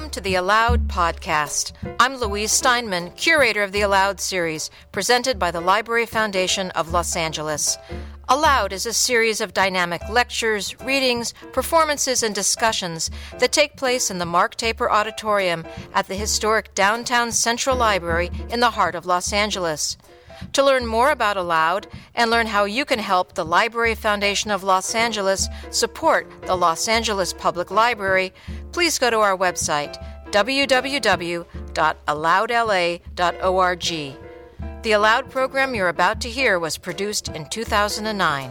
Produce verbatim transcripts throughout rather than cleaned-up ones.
Welcome to the Aloud podcast. I'm Louise Steinman, curator of the Aloud series, presented by the Library Foundation of Los Angeles. Aloud is a series of dynamic lectures, readings, performances, and discussions that take place in the Mark Taper Auditorium at the historic downtown Central Library in the heart of Los Angeles. To learn more about Aloud and learn how you can help the Library Foundation of Los Angeles support the Los Angeles Public Library, please go to our website, w w w dot aloud l a dot org. The Aloud program you're about to hear was produced in two thousand nine.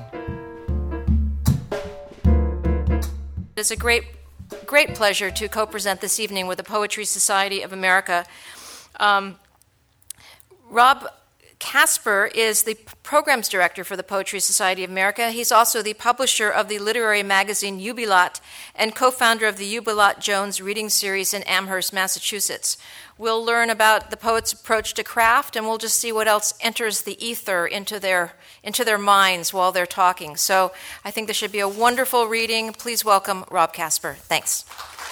It's a great, great pleasure to co-present this evening with the Poetry Society of America. Um, Rob Casper is the programs director for the Poetry Society of America. He's also the publisher of the literary magazine Jubilat and co-founder of the Jubilat Jones reading series in Amherst, Massachusetts. We'll learn about the poet's approach to craft, and we'll just see what else enters the ether into their into their minds while they're talking. So I think this should be a wonderful reading. Please welcome Rob Casper. Thanks.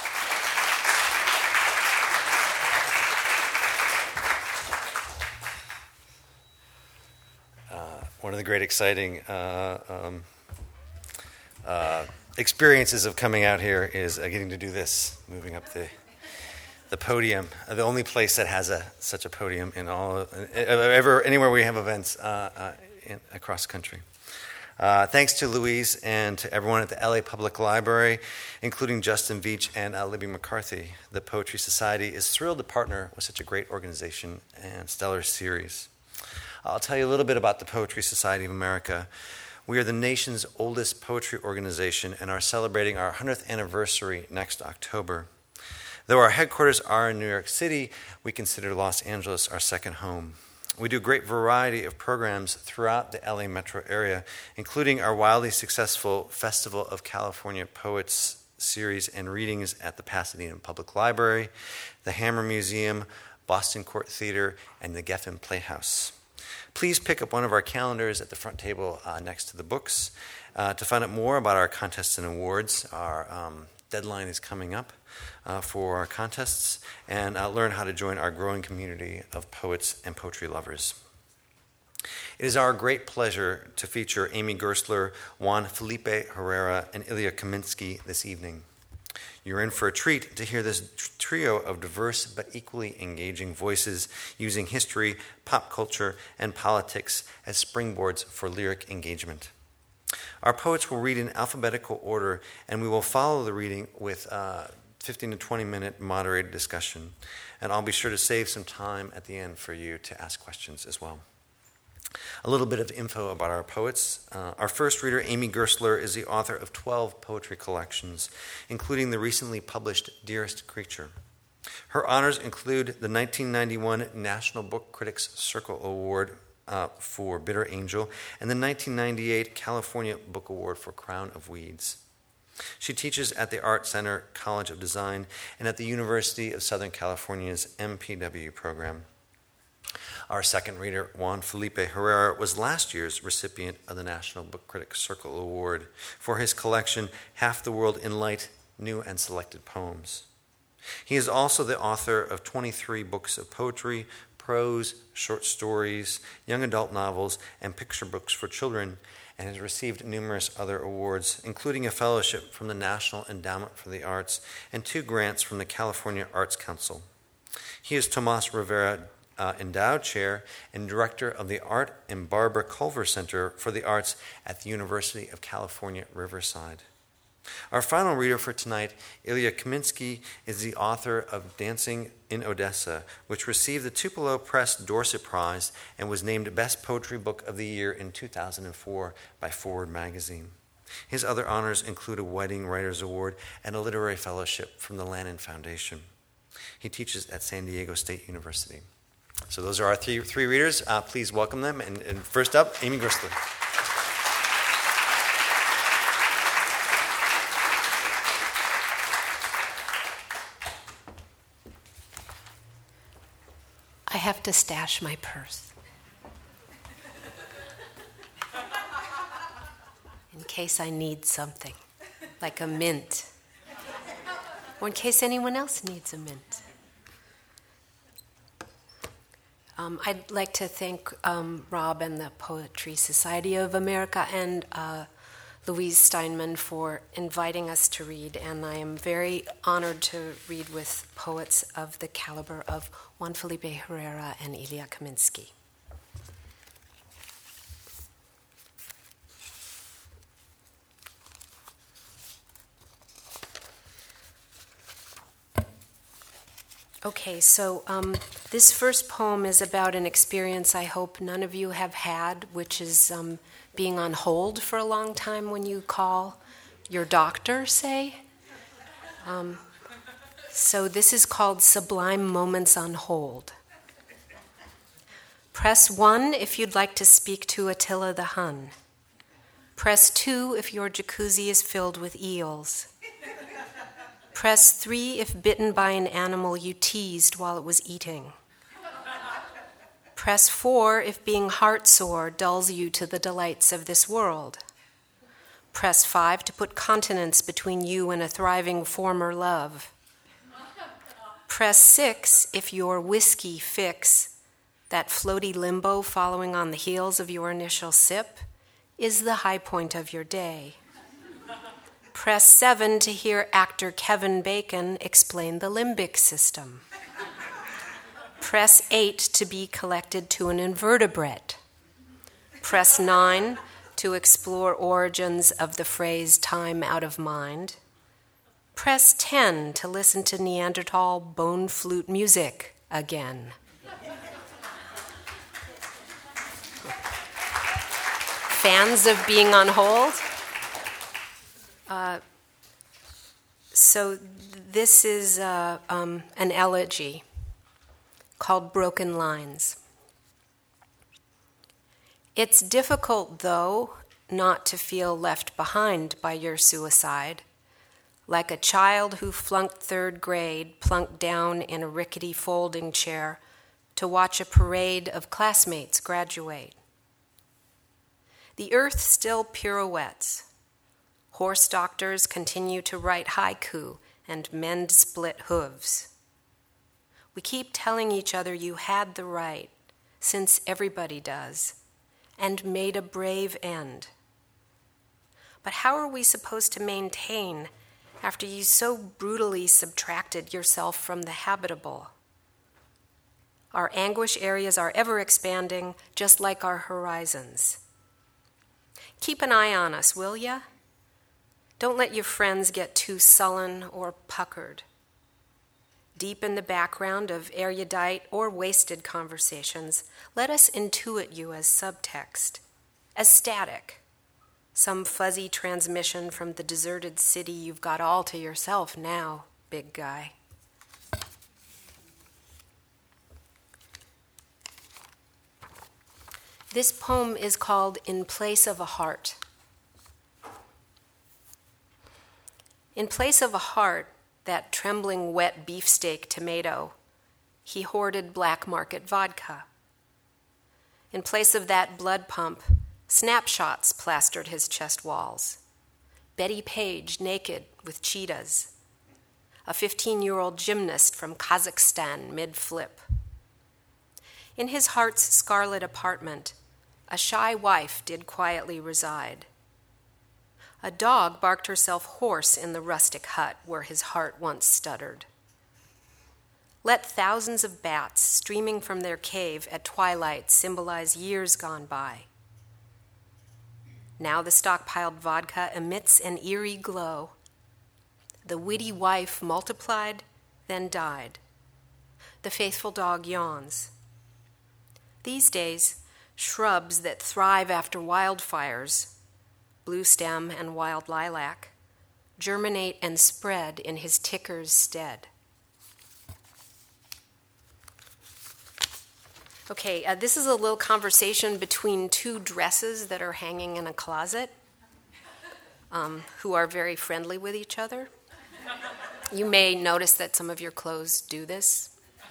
One of the great exciting uh, um, uh, experiences of coming out here is uh, getting to do this, moving up the the podium. Uh, the only place that has a such a podium in all uh, ever anywhere we have events uh, uh, in, across the country. Uh, thanks to Louise and to everyone at the L A Public Library, including Justin Veach and uh, Libby McCarthy. The Poetry Society is thrilled to partner with such a great organization and stellar series. I'll tell you a little bit about the Poetry Society of America. We are the nation's oldest poetry organization and are celebrating our one hundredth anniversary next October. Though our headquarters are in New York City, we consider Los Angeles our second home. We do a great variety of programs throughout the L A metro area, including our wildly successful Festival of California Poets series and readings at the Pasadena Public Library, the Hammer Museum, Boston Court Theater, and the Geffen Playhouse. Please pick up one of our calendars at the front table uh, next to the books. Uh, to find out more about our contests and awards, our um, deadline is coming up uh, for our contests, and uh, learn how to join our growing community of poets and poetry lovers. It is our great pleasure to feature Amy Gerstler, Juan Felipe Herrera, and Ilya Kaminsky this evening. You're in for a treat to hear this trio of diverse but equally engaging voices using history, pop culture, and politics as springboards for lyric engagement. Our poets will read in alphabetical order, and we will follow the reading with a fifteen to twenty minute moderated discussion. And I'll be sure to save some time at the end for you to ask questions as well. A little bit of info about our poets. Uh, our first reader, Amy Gerstler, is the author of twelve poetry collections, including the recently published Dearest Creature. Her honors include the nineteen ninety-one National Book Critics Circle Award uh, for Bitter Angel and the nineteen ninety-eight California Book Award for Crown of Weeds. She teaches at the Art Center College of Design and at the University of Southern California's M P W program. Our second reader, Juan Felipe Herrera, was last year's recipient of the National Book Critics Circle Award for his collection, Half the World in Light, New and Selected Poems. He is also the author of twenty-three books of poetry, prose, short stories, young adult novels, and picture books for children, and has received numerous other awards, including a fellowship from the National Endowment for the Arts and two grants from the California Arts Council. He is Tomas Rivera Uh, Endowed Chair and Director of the Art and Barbara Culver Center for the Arts at the University of California, Riverside. Our final reader for tonight, Ilya Kaminsky, is the author of Dancing in Odessa, which received the Tupelo Press Dorset Prize and was named Best Poetry Book of the Year in two thousand four by Forward Magazine. His other honors include a Whiting Writers Award and a literary fellowship from the Lannan Foundation. He teaches at San Diego State University. So those are our three, three readers. Uh, please welcome them. And, and first up, Amy Gerstler. I have to stash my purse in case I need something, like a mint or in case anyone else needs a mint. Um, I'd like to thank um, Rob and the Poetry Society of America and uh, Louise Steinman for inviting us to read, and I am very honored to read with poets of the caliber of Juan Felipe Herrera and Ilya Kaminsky. Okay, so um, this first poem is about an experience I hope none of you have had, which is um, being on hold for a long time when you call your doctor, say. Um, so this is called Sublime Moments on Hold. Press one if you'd like to speak to Attila the Hun. Press two if your jacuzzi is filled with eels. Press three if bitten by an animal you teased while it was eating. Press four if being heartsore dulls you to the delights of this world. Press five to put continents between you and a thriving former love. Press six if your whiskey fix, that floaty limbo following on the heels of your initial sip, is the high point of your day. Press seven to hear actor Kevin Bacon explain the limbic system. Press eight to be collected to an invertebrate. Press nine to explore origins of the phrase time out of mind. Press ten to listen to Neanderthal bone flute music again. Fans of being on hold? Uh, so this is uh, um, an elegy called Broken Lines. It's difficult, though, not to feel left behind by your suicide, like a child who flunked third grade plunked down in a rickety folding chair to watch a parade of classmates graduate. The earth still pirouettes. Horse doctors continue to write haiku and mend split hooves. We keep telling each other you had the right, since everybody does, and made a brave end. But how are we supposed to maintain after you so brutally subtracted yourself from the habitable? Our anguish areas are ever expanding, just like our horizons. Keep an eye on us, will ya? Don't let your friends get too sullen or puckered. Deep in the background of erudite or wasted conversations, let us intuit you as subtext, as static, some fuzzy transmission from the deserted city you've got all to yourself now, big guy. This poem is called In Place of a Heart. In place of a heart, that trembling wet beefsteak tomato, he hoarded black market vodka. In place of that blood pump, snapshots plastered his chest walls. Betty Page naked with cheetahs. A fifteen-year-old gymnast from Kazakhstan mid-flip. In his heart's scarlet apartment, a shy wife did quietly reside. A dog barked herself hoarse in the rustic hut where his heart once stuttered. Let thousands of bats streaming from their cave at twilight symbolize years gone by. Now the stockpiled vodka emits an eerie glow. The witty wife multiplied, then died. The faithful dog yawns. These days, shrubs that thrive after wildfires, blue stem and wild lilac, germinate and spread in his ticker's stead. Okay, uh, this is a little conversation between two dresses that are hanging in a closet, um, who are very friendly with each other. You may notice that some of your clothes do this.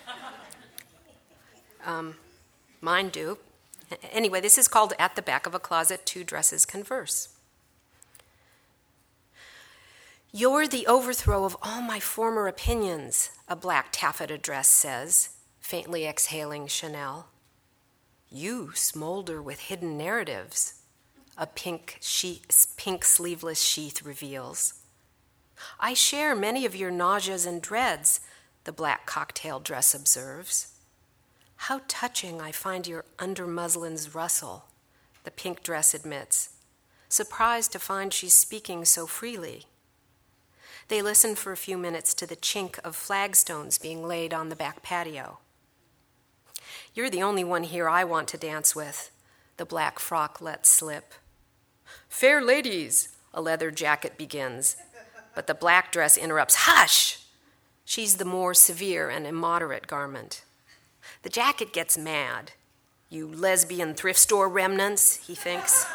Um, mine do. Anyway, this is called At the Back of a Closet, Two Dresses Converse. "You're the overthrow of all my former opinions," a black taffeta dress says, faintly exhaling Chanel. "You smolder with hidden narratives," a pink, she- pink sleeveless sheath reveals. "I share many of your nauseas and dreads," the black cocktail dress observes. "How touching I find your under muslin's rustle," the pink dress admits, surprised to find she's speaking so freely. They listen for a few minutes to the chink of flagstones being laid on the back patio. "You're the only one here I want to dance with," the black frock lets slip. "Fair ladies," a leather jacket begins, but the black dress interrupts. "Hush!" She's the more severe and immoderate garment. The jacket gets mad. "You lesbian thrift store remnants," he thinks.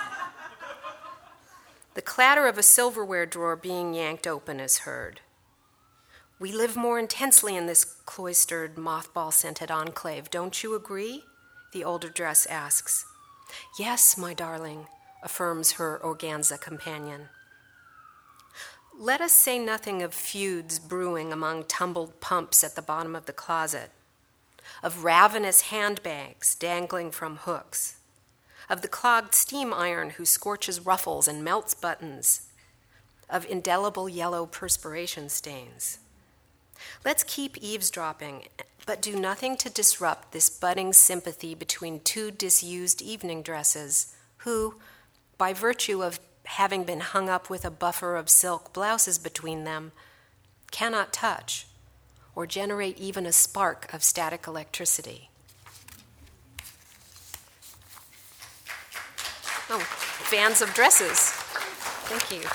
The clatter of a silverware drawer being yanked open is heard. "We live more intensely in this cloistered, mothball-scented enclave, don't you agree?" the older dress asks. "Yes, my darling," affirms her organza companion. Let us say nothing of feuds brewing among tumbled pumps at the bottom of the closet, of ravenous handbags dangling from hooks, of the clogged steam iron who scorches ruffles and melts buttons, of indelible yellow perspiration stains. Let's keep eavesdropping, but do nothing to disrupt this budding sympathy between two disused evening dresses who, by virtue of having been hung up with a buffer of silk blouses between them, cannot touch or generate even a spark of static electricity. Oh, fans of dresses. Thank you.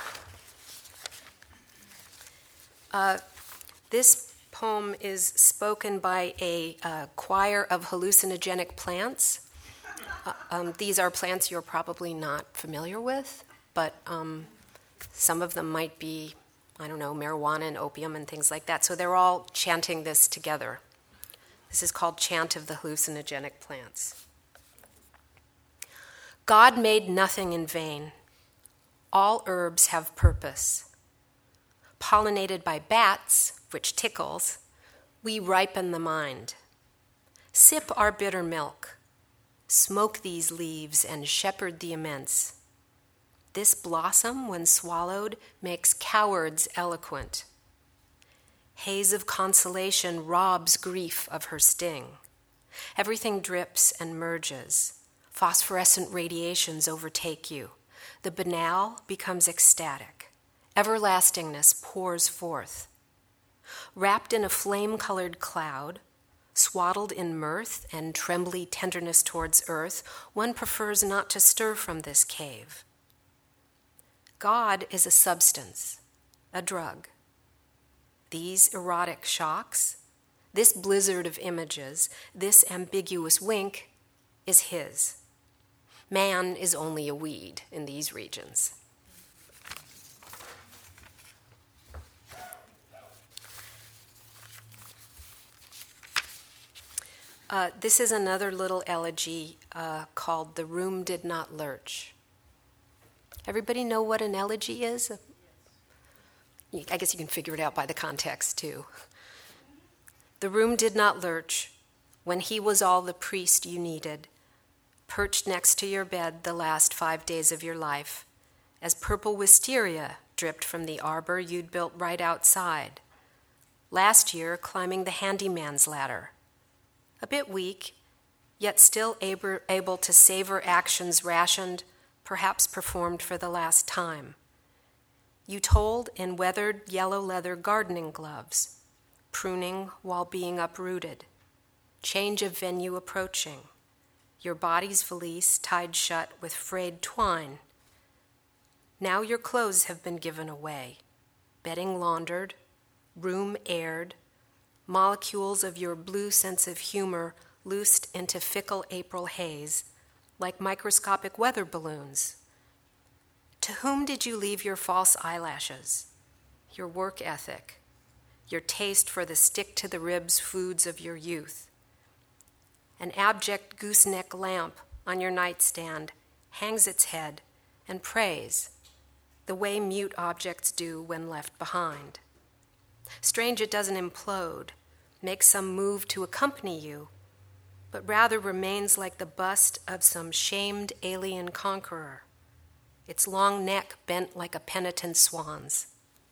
Uh, this poem is spoken by a uh, choir of hallucinogenic plants. Uh, um, these are plants you're probably not familiar with, but um, some of them might be, I don't know, marijuana and opium and things like that. So they're all chanting this together. This is called Chant of the Hallucinogenic Plants. God made nothing in vain. All herbs have purpose. Pollinated by bats, which tickles, we ripen the mind. Sip our bitter milk. Smoke these leaves and shepherd the immense. This blossom, when swallowed, makes cowards eloquent. Haze of consolation robs grief of her sting. Everything drips and merges. Phosphorescent radiations overtake you. The banal becomes ecstatic. Everlastingness pours forth. Wrapped in a flame-colored cloud, swaddled in mirth and trembly tenderness towards earth, one prefers not to stir from this cave. God is a substance, a drug. These erotic shocks, this blizzard of images, this ambiguous wink is his. Man is only a weed in these regions. Uh, this is another little elegy uh, called The Room Did Not Lurch. Everybody know what an elegy is? I guess you can figure it out by the context, too. The room did not lurch when he was all the priest you needed, perched next to your bed the last five days of your life, as purple wisteria dripped from the arbor you'd built right outside. Last year, climbing the handyman's ladder. A bit weak, yet still able, able to savor actions rationed, perhaps performed for the last time. You told in weathered yellow leather gardening gloves, pruning while being uprooted, change of venue approaching, your body's valise tied shut with frayed twine. Now your clothes have been given away, bedding laundered, room aired, molecules of your blue sense of humor loosed into fickle April haze, like microscopic weather balloons. To whom did you leave your false eyelashes, your work ethic, your taste for the stick-to-the-ribs foods of your youth? An abject gooseneck lamp on your nightstand hangs its head and prays. the way mute objects do when left behind. Strange it doesn't implode, make some move to accompany you, but rather remains like the bust of some shamed alien conqueror, its long neck bent like a penitent swan's.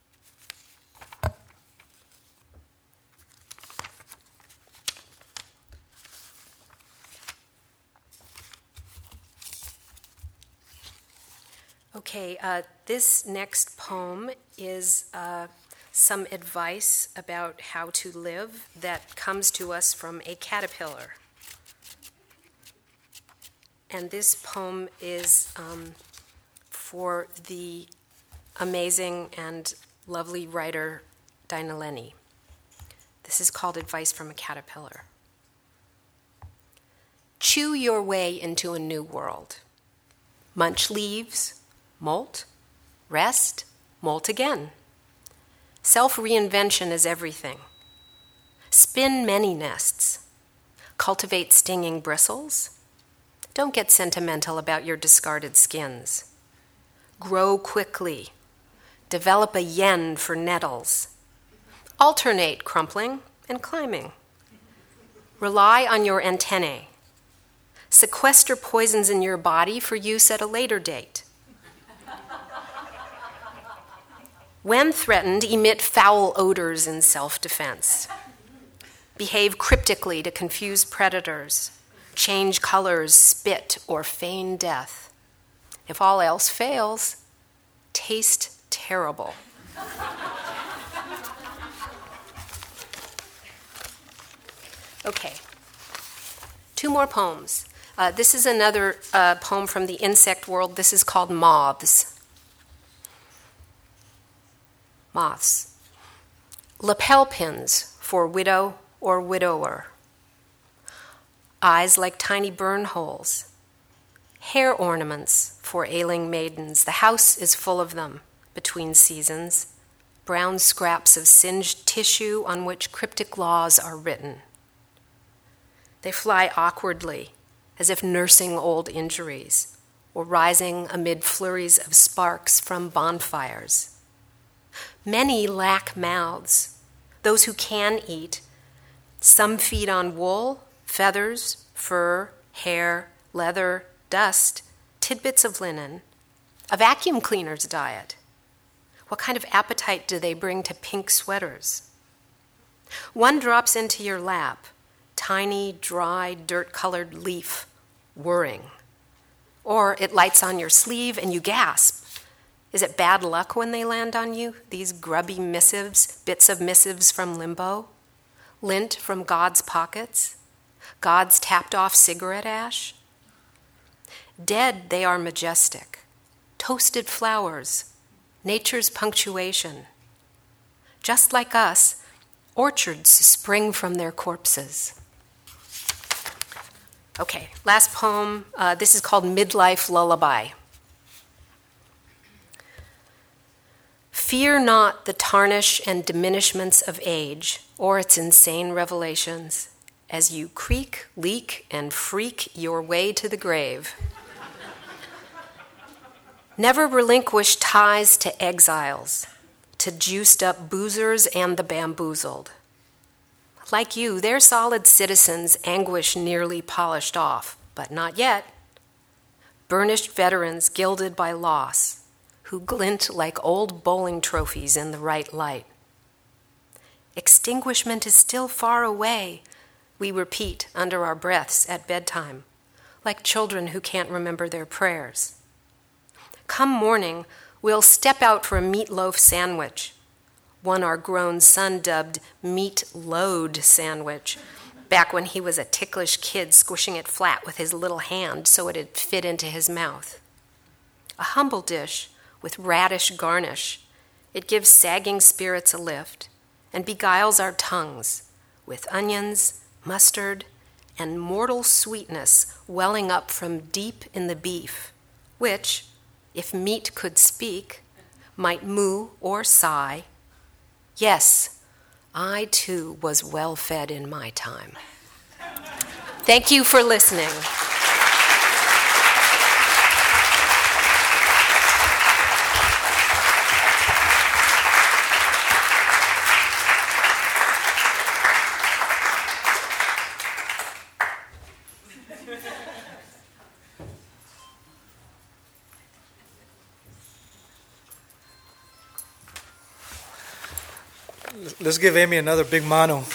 Okay, uh, this next poem is uh, some advice about how to live that comes to us from a caterpillar. And this poem is um, for the amazing and lovely writer Dinah Lenny. This is called Advice from a Caterpillar. Chew your way into a new world. Munch leaves, molt, rest, molt again. Self-reinvention is everything. Spin many nests. Cultivate stinging bristles. Don't get sentimental about your discarded skins. Grow quickly. Develop a yen for nettles. Alternate crumpling and climbing. Rely on your antennae. Sequester poisons in your body for use at a later date. When threatened, emit foul odors in self-defense. Behave cryptically to confuse predators. Change colors, spit, or feign death. If all else fails, taste terrible. Okay, two more poems. Uh, this is another uh, poem from the insect world. This is called Moths. Moths. Lapel pins for widow or widower. Eyes like tiny burn holes. Hair ornaments for ailing maidens. The house is full of them between seasons. Brown scraps of singed tissue on which cryptic laws are written. They fly awkwardly, as if nursing old injuries, or rising amid flurries of sparks from bonfires. Many lack mouths. Those who can eat, some feed on wool, feathers, fur, hair, leather, dust, tidbits of linen, a vacuum cleaner's diet. What kind of appetite do they bring to pink sweaters? One drops into your lap, tiny, dry, dirt-colored leaf, whirring. Or it lights on your sleeve and you gasp. Is it bad luck when they land on you, these grubby missives, bits of missives from limbo? Lint from God's pockets? God's tapped-off cigarette ash? Dead, they are majestic. Toasted flowers, nature's punctuation. Just like us, orchards spring from their corpses. Okay, last poem. Uh, this is called Midlife Lullaby. Fear not the tarnish and diminishments of age or its insane revelations as you creak, leak, and freak your way to the grave. Never relinquish ties to exiles, to juiced-up boozers and the bamboozled. Like you, their solid citizens anguish nearly polished off, but not yet. Burnished veterans gilded by loss, who glint like old bowling trophies in the right light. Extinguishment is still far away, we repeat under our breaths at bedtime, like children who can't remember their prayers. Come morning, we'll step out for a meatloaf sandwich, one our grown son dubbed meat load sandwich, back when he was a ticklish kid squishing it flat with his little hand so it'd fit into his mouth. A humble dish with radish garnish, it gives sagging spirits a lift and beguiles our tongues with onions, mustard, and mortal sweetness welling up from deep in the beef, which, if meat could speak, might moo or sigh. Yes, I too was well fed in my time. Thank you for listening. let's give Amy another big mano. uh,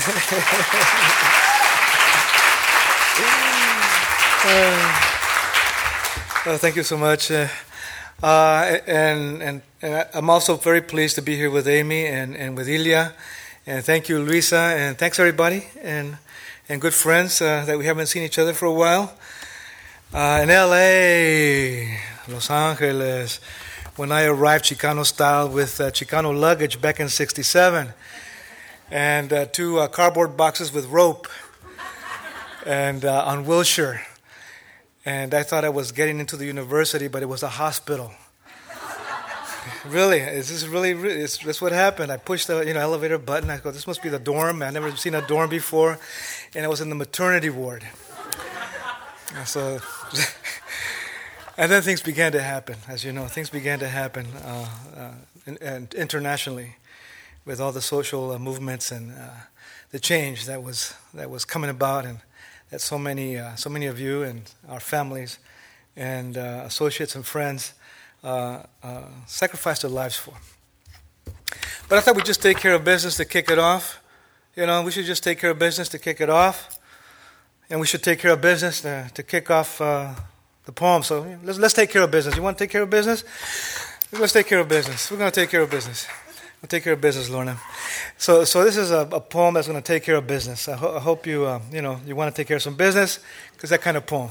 uh, thank you so much. Uh, uh, and, and, and I'm also very pleased to be here with Amy and, and with Ilya. And thank you, Luisa. And thanks, everybody. And, and good friends uh, that we haven't seen each other for a while. Uh, in L A, Los Angeles, when I arrived Chicano style with uh, Chicano luggage back in sixty-seven, and uh, two uh, cardboard boxes with rope, and uh, on Wilshire. And I thought I was getting into the university, but it was a hospital. Really, is this really, really it's, that's what happened. I pushed the you know elevator button. I go, this must be the dorm. I've never seen a dorm before, and I was in the maternity ward. And so, and then things began to happen, as you know. Things began to happen uh, uh, in, and internationally, with all the social uh, movements and uh, the change that was that was coming about, and that so many uh, so many of you and our families and uh, associates and friends uh, uh, sacrificed their lives for. But I thought we'd just take care of business to kick it off. You know, we should just take care of business to kick it off. And we should take care of business to, to kick off uh, the poem. So let's let's take care of business. You want to take care of business? Let's take care of business. We're going to take care of business. We'll take care of business, Lorna. So so this is a, a poem that's going to take care of business. I, ho- I hope you uh, you know you want to take care of some business, because that kind of poem.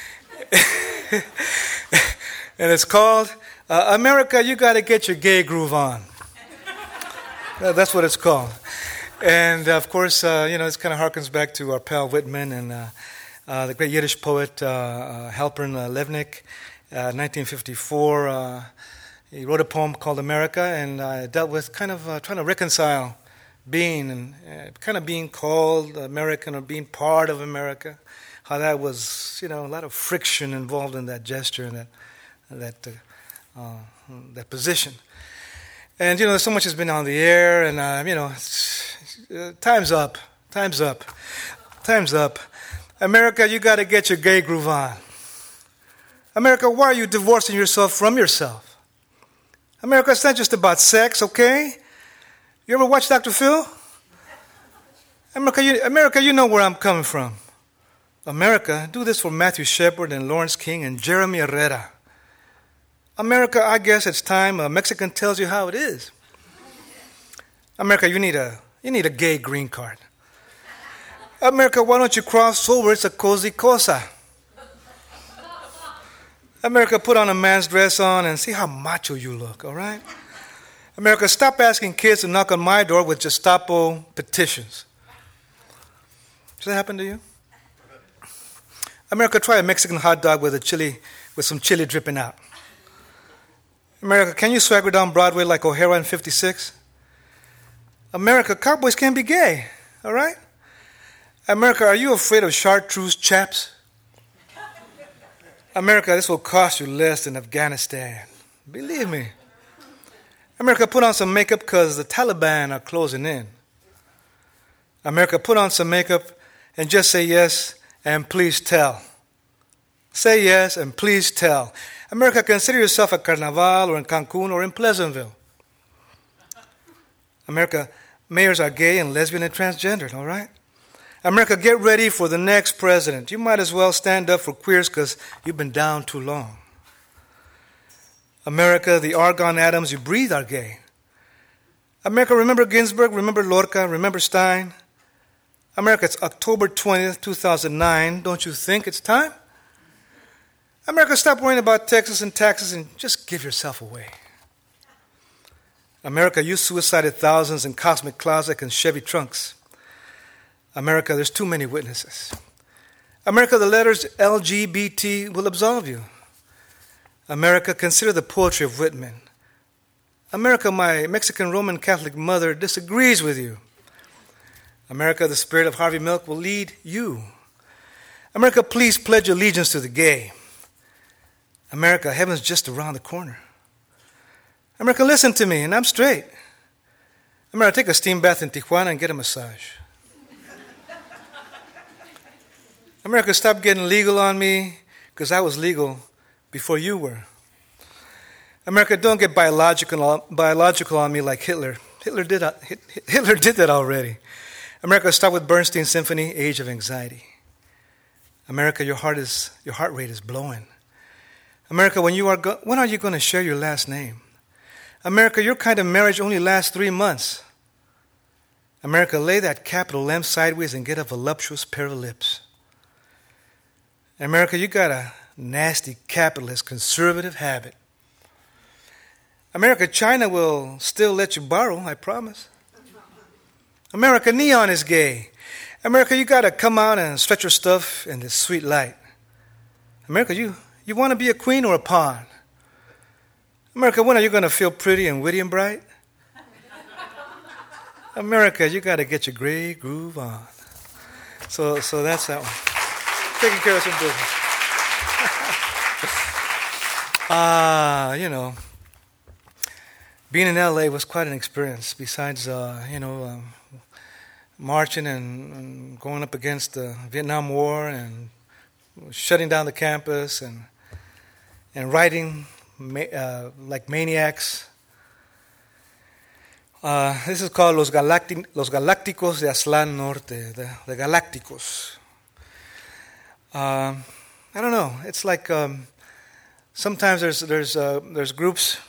And it's called uh, America, You Got to Get Your Gay Groove On. That's what it's called. And, of course, uh, you know, this kind of harkens back to our pal Whitman and uh, uh, the great Yiddish poet uh, uh, Halpern uh, Levnik, uh, nineteen fifty-four. Uh, he wrote a poem called America, and uh, dealt with kind of uh, trying to reconcile being and uh, kind of being called American or being part of America, how that was, you know, a lot of friction involved in that gesture and that, that, uh, uh, that position. And, you know, so much has been on the air, and, uh, you know, uh, time's up. Time's up. Time's up. America, you got to get your gay groove on. America, why are you divorcing yourself from yourself? America, it's not just about sex, okay? You ever watch Doctor Phil? America, you, America, you know where I'm coming from. America, do this for Matthew Shepard and Lawrence King and Jeremy Herrera. America, I guess it's time a Mexican tells you how it is. America, you need a you need a gay green card. America, why don't you cross over? It's a cozy cosa. America, put on a man's dress on and see how macho you look, all right? America, stop asking kids to knock on my door with Gestapo petitions. Does that happen to you? America, try a Mexican hot dog with a chili, with some chili dripping out. America, can you swagger down Broadway like O'Hara in fifty-six? America, cowboys can be gay, all right? America, are you afraid of chartreuse chaps? America, this will cost you less than Afghanistan. Believe me. America, put on some makeup because the Taliban are closing in. America, put on some makeup and just say yes and please tell. Say yes and please tell. America, consider yourself at Carnaval or in Cancun or in Pleasantville. America, mayors are gay and lesbian and transgendered, all right? America, get ready for the next president. You might as well stand up for queers because you've been down too long. America, the argon atoms you breathe are gay. America, remember Ginsberg, remember Lorca, remember Stein? America, it's October twentieth, two thousand nine. Don't you think it's time? America, stop worrying about Texas and taxes and just give yourself away. America, you suicided thousands in Cosmic Closet and Chevy trunks. America, there's too many witnesses. America, the letters L G B T will absolve you. America, consider the poetry of Whitman. America, my Mexican Roman Catholic mother disagrees with you. America, the spirit of Harvey Milk will lead you. America, please pledge allegiance to the gay. America, heaven's just around the corner. America, listen to me, and I'm straight. America, take a steam bath in Tijuana and get a massage. America, stop getting legal on me, because I was legal before you were. America, don't get biological, biological on me like Hitler. Hitler did, uh, Hitler did that already. America, start with Bernstein Symphony, Age of Anxiety. America, your heart is your heart rate is blowing. America, when you are go- when are you going to share your last name? America, your kind of marriage only lasts three months. America, lay that capital M sideways and get a voluptuous pair of lips. America, you got a nasty capitalist conservative habit. America, China will still let you borrow, I promise. America, neon is gay. America, you got to come out and stretch your stuff in this sweet light. America, you, you want to be a queen or a pawn? America, when are you going to feel pretty and witty and bright? America, you got to get your gray groove on. So so that's that one. Taking care of some business. Ah, uh, you know, being in L A was quite an experience. Besides, uh, you know, um, marching and, and going up against the Vietnam War and shutting down the campus and and writing ma- uh, like maniacs. Uh, this is called Los, Galacti- Los Galácticos de Aztlán Norte, the, the Galácticos. Uh, I don't know. It's like um, sometimes there's there's uh, there's groups.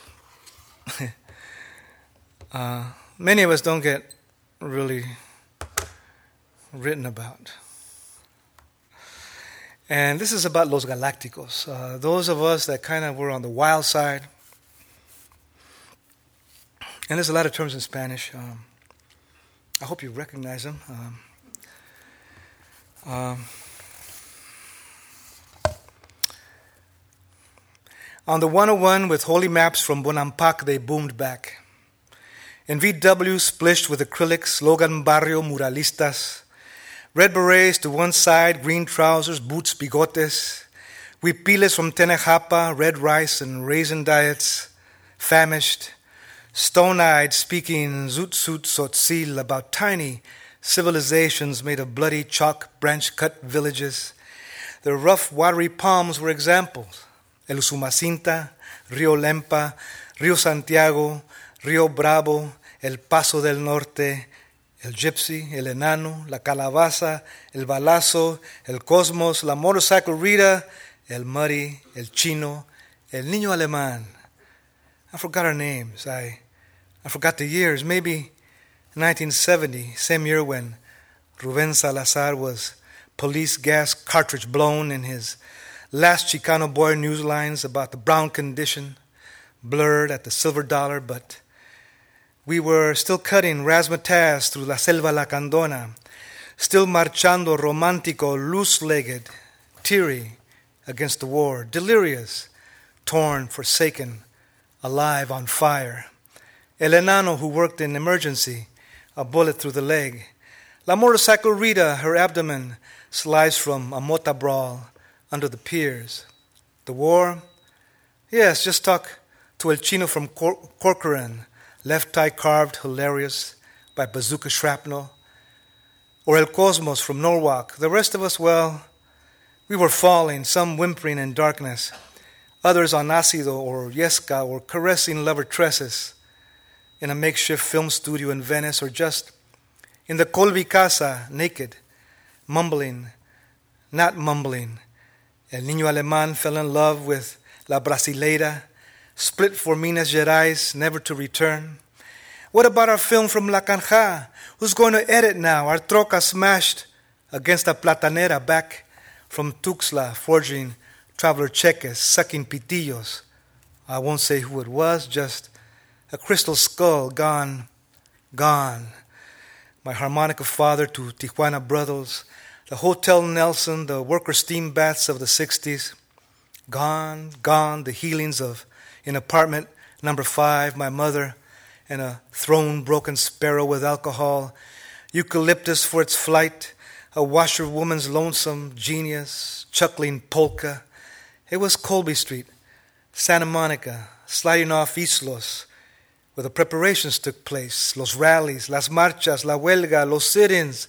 uh, many of us don't get really written about. And this is about Los Galácticos. Uh, those of us that kind of were on the wild side. And there's a lot of terms in Spanish. Um, I hope you recognize them. Um, um, on the one oh one with holy maps from Bonampak, they boomed back. In V W, splished with acrylics, Logan Barrio muralistas. Red berets to one side, green trousers, boots, bigotes. Huipiles from Tenejapa, red rice and raisin diets, famished. Stone-eyed, speaking Zoot-Suit Tzotzil about tiny civilizations made of bloody chalk branch-cut villages. Their rough, watery palms were examples. El Usumacinta, Rio Lempa, Rio Santiago, Rio Bravo, El Paso del Norte, El Gypsy, El Enano, La Calabaza, El Balazo, El Cosmos, La Motorcycle Rita, El Muddy, El Chino, El Niño Alemán. I forgot our names. I I forgot the years. Maybe nineteen seventy, same year when Ruben Salazar was police gas cartridge blown in his last Chicano boy news lines about the brown condition, blurred at the silver dollar, but we were still cutting razzmatazz through La Selva Lacandona, still marchando romántico, loose-legged, teary against the war, delirious, torn, forsaken, alive, on fire. El Enano who worked in emergency, a bullet through the leg. La Motorcycle Rita, her abdomen sliced from a mota brawl under the piers. The war? Yes, just talk to El Chino from Cor- Corcoran, left thigh carved hilarious by bazooka shrapnel. Or El Cosmos from Norwalk. The rest of us, well, we were falling, some whimpering in darkness. Others on ácido or yesca or caressing lover tresses in a makeshift film studio in Venice, or just in the Colby Casa, naked, mumbling, not mumbling. El Niño Alemán fell in love with La Brasileira, split for Minas Gerais, never to return. What about our film from La Canja? Who's going to edit now? Our troca smashed against a platanera back from Tuxtla, forging traveler cheques, sucking pitillos. I won't say who it was, just a crystal skull gone, gone. My harmonica father to Tijuana brothers, the Hotel Nelson, the worker steam baths of the sixties. Gone, gone, the healings of in apartment number five, my mother, and a throne-broken sparrow with alcohol, eucalyptus for its flight, a washerwoman's lonesome genius, chuckling polka. It was Colby Street, Santa Monica, sliding off Islos, where the preparations took place, los rallies, las marchas, la huelga, los sit-ins,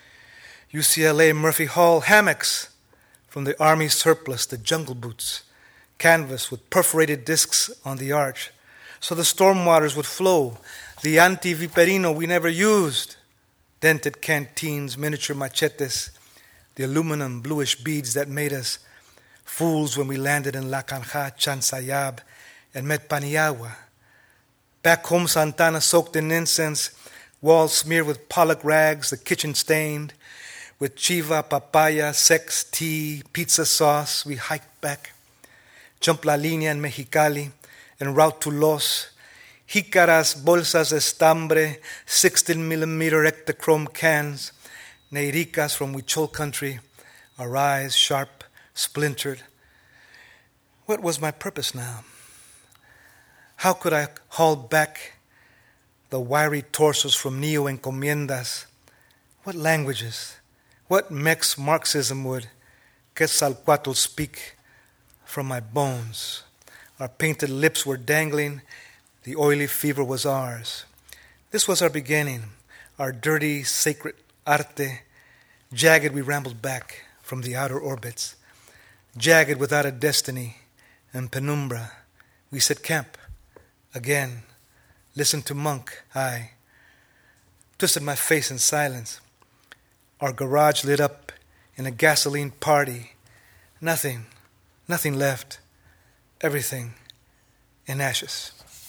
U C L A Murphy Hall, hammocks from the Army surplus, the jungle boots, canvas with perforated discs on the arch, so the storm waters would flow. The antiviperino we never used. Dented canteens, miniature machetes, the aluminum bluish beads that made us fools when we landed in La Canja, Chansayab, and met Paniagua. Back home, Santana soaked in incense, walls smeared with pollock rags, the kitchen stained, with chiva, papaya, sex, tea, pizza sauce. We hiked back, jumped La Línea in Mexicali, en route to Los, Jícaras, bolsas de estambre, sixteen millimeter ectochrome cans, neiricas from Huichol country, our eyes sharp, splintered. What was my purpose now? How could I haul back the wiry torsos from neo-encomiendas? What languages, what Mex Marxism would Quetzalcoatl speak from my bones? Our painted lips were dangling. The oily fever was ours. This was our beginning, our dirty, sacred arte. Jagged, we rambled back from the outer orbits. Jagged without a destiny and penumbra. We set camp again. Listened to Monk, I twisted my face in silence. Our garage lit up in a gasoline party. Nothing, nothing left. Everything in ashes.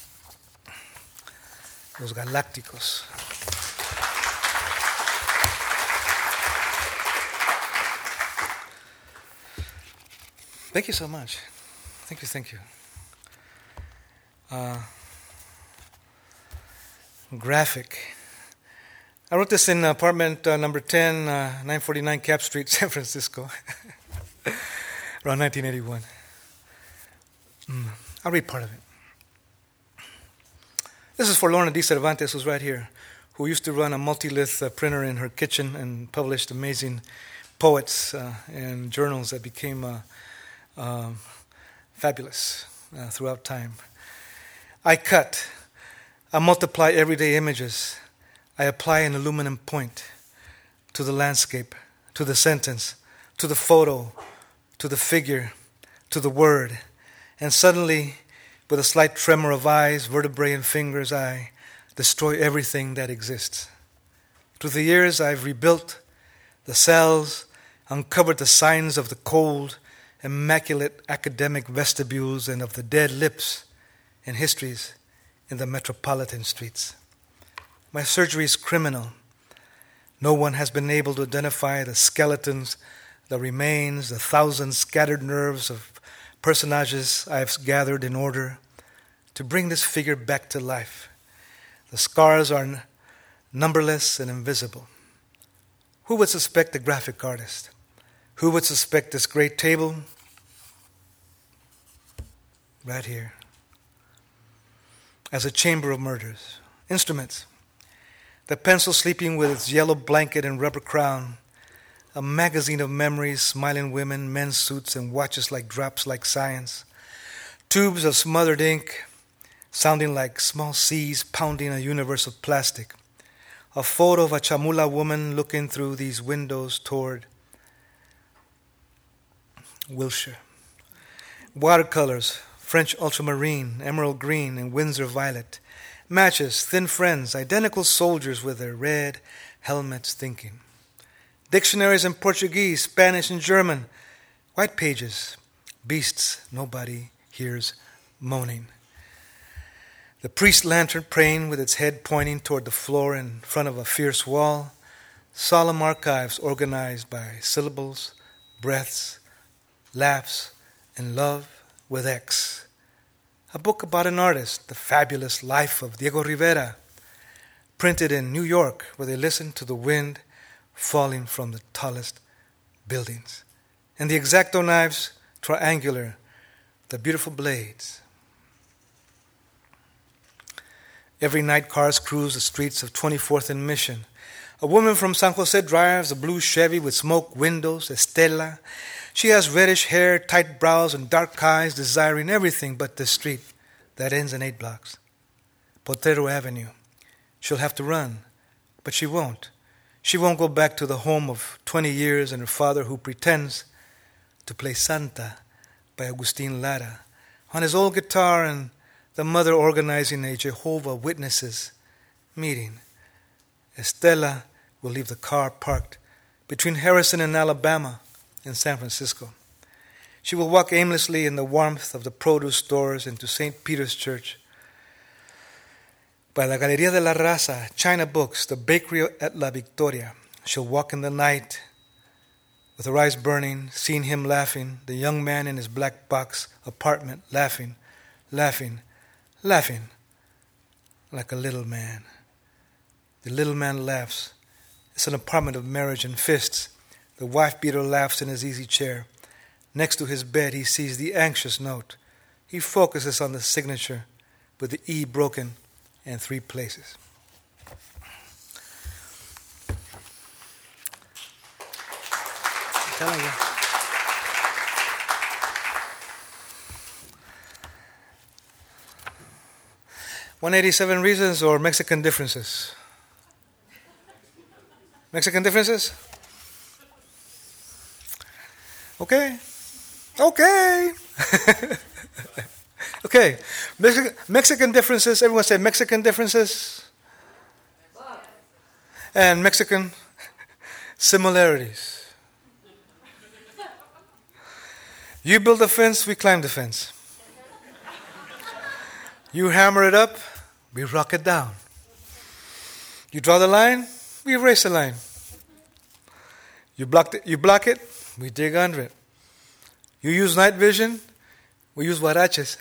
Los Galácticos. Thank you so much. Thank you, thank you. Uh, graphic. I wrote this in apartment uh, number ten, uh, nine forty-nine Cap Street, San Francisco, around nineteen eighty-one. Mm. I'll read part of it. This is for Lorna D. Cervantes, who's right here, who used to run a multilith uh, printer in her kitchen and published amazing poets uh, and journals that became uh, uh, fabulous uh, throughout time. I cut. I multiply everyday images. I apply an aluminum point to the landscape, to the sentence, to the photo, to the figure, to the word. And suddenly, with a slight tremor of eyes, vertebrae, and fingers, I destroy everything that exists. Through the years, I've rebuilt the cells, uncovered the signs of the cold, immaculate academic vestibules and of the dead lips and histories in the metropolitan streets. My surgery is criminal. No one has been able to identify the skeletons, the remains, the thousand scattered nerves of personages I have gathered in order to bring this figure back to life. The scars are n- numberless and invisible. Who would suspect the graphic artist? Who would suspect this great table? Right here. As a chamber of murders. Instruments. The pencil sleeping with its yellow blanket and rubber crown. A magazine of memories, smiling women, men's suits, and watches like drops like science. Tubes of smothered ink, sounding like small seas pounding a universe of plastic. A photo of a chamula woman looking through these windows toward Wilshire. Watercolors, French ultramarine, emerald green, and Windsor violet. Matches, thin friends, identical soldiers with their red helmets thinking. Dictionaries in Portuguese, Spanish, and German. White pages, beasts nobody hears moaning. The priest lantern praying with its head pointing toward the floor in front of a fierce wall. Solemn archives organized by syllables, breaths, laughs, and love with X. A book about an artist, the fabulous life of Diego Rivera, printed in New York, where they listened to the wind falling from the tallest buildings. And the X-Acto knives, triangular, the beautiful blades. Every night cars cruise the streets of twenty-fourth and Mission. A woman from San Jose drives a blue Chevy with smoke windows, Estela. She has reddish hair, tight brows, and dark eyes, desiring everything but the street that ends in eight blocks. Potrero Avenue. She'll have to run, but she won't. She won't go back to the home of twenty years and her father who pretends to play Santa by Agustin Lara on his old guitar and the mother organizing a Jehovah Witnesses meeting. Estela will leave the car parked between Harrison and Alabama in San Francisco. She will walk aimlessly in the warmth of the produce stores into Saint Peter's Church. By la Galería de la Raza, China Books, the bakery at La Victoria, she'll walk in the night with her eyes burning, seeing him laughing, the young man in his black box apartment laughing, laughing, laughing like a little man. The little man laughs. It's an apartment of marriage and fists. The wife-beater laughs in his easy chair. Next to his bed, he sees the anxious note. He focuses on the signature with the E broken in three places. I'm telling you. one hundred eighty-seven reasons or Mexican differences? Mexican differences? Okay. Okay. Okay. Mexican, Mexican differences. Everyone say Mexican differences. And Mexican similarities. You build a fence, we climb the fence. You hammer it up, we rock it down. You draw the line, we erase the line. You block it, you block it, we dig under it. You use night vision, we use huaraches.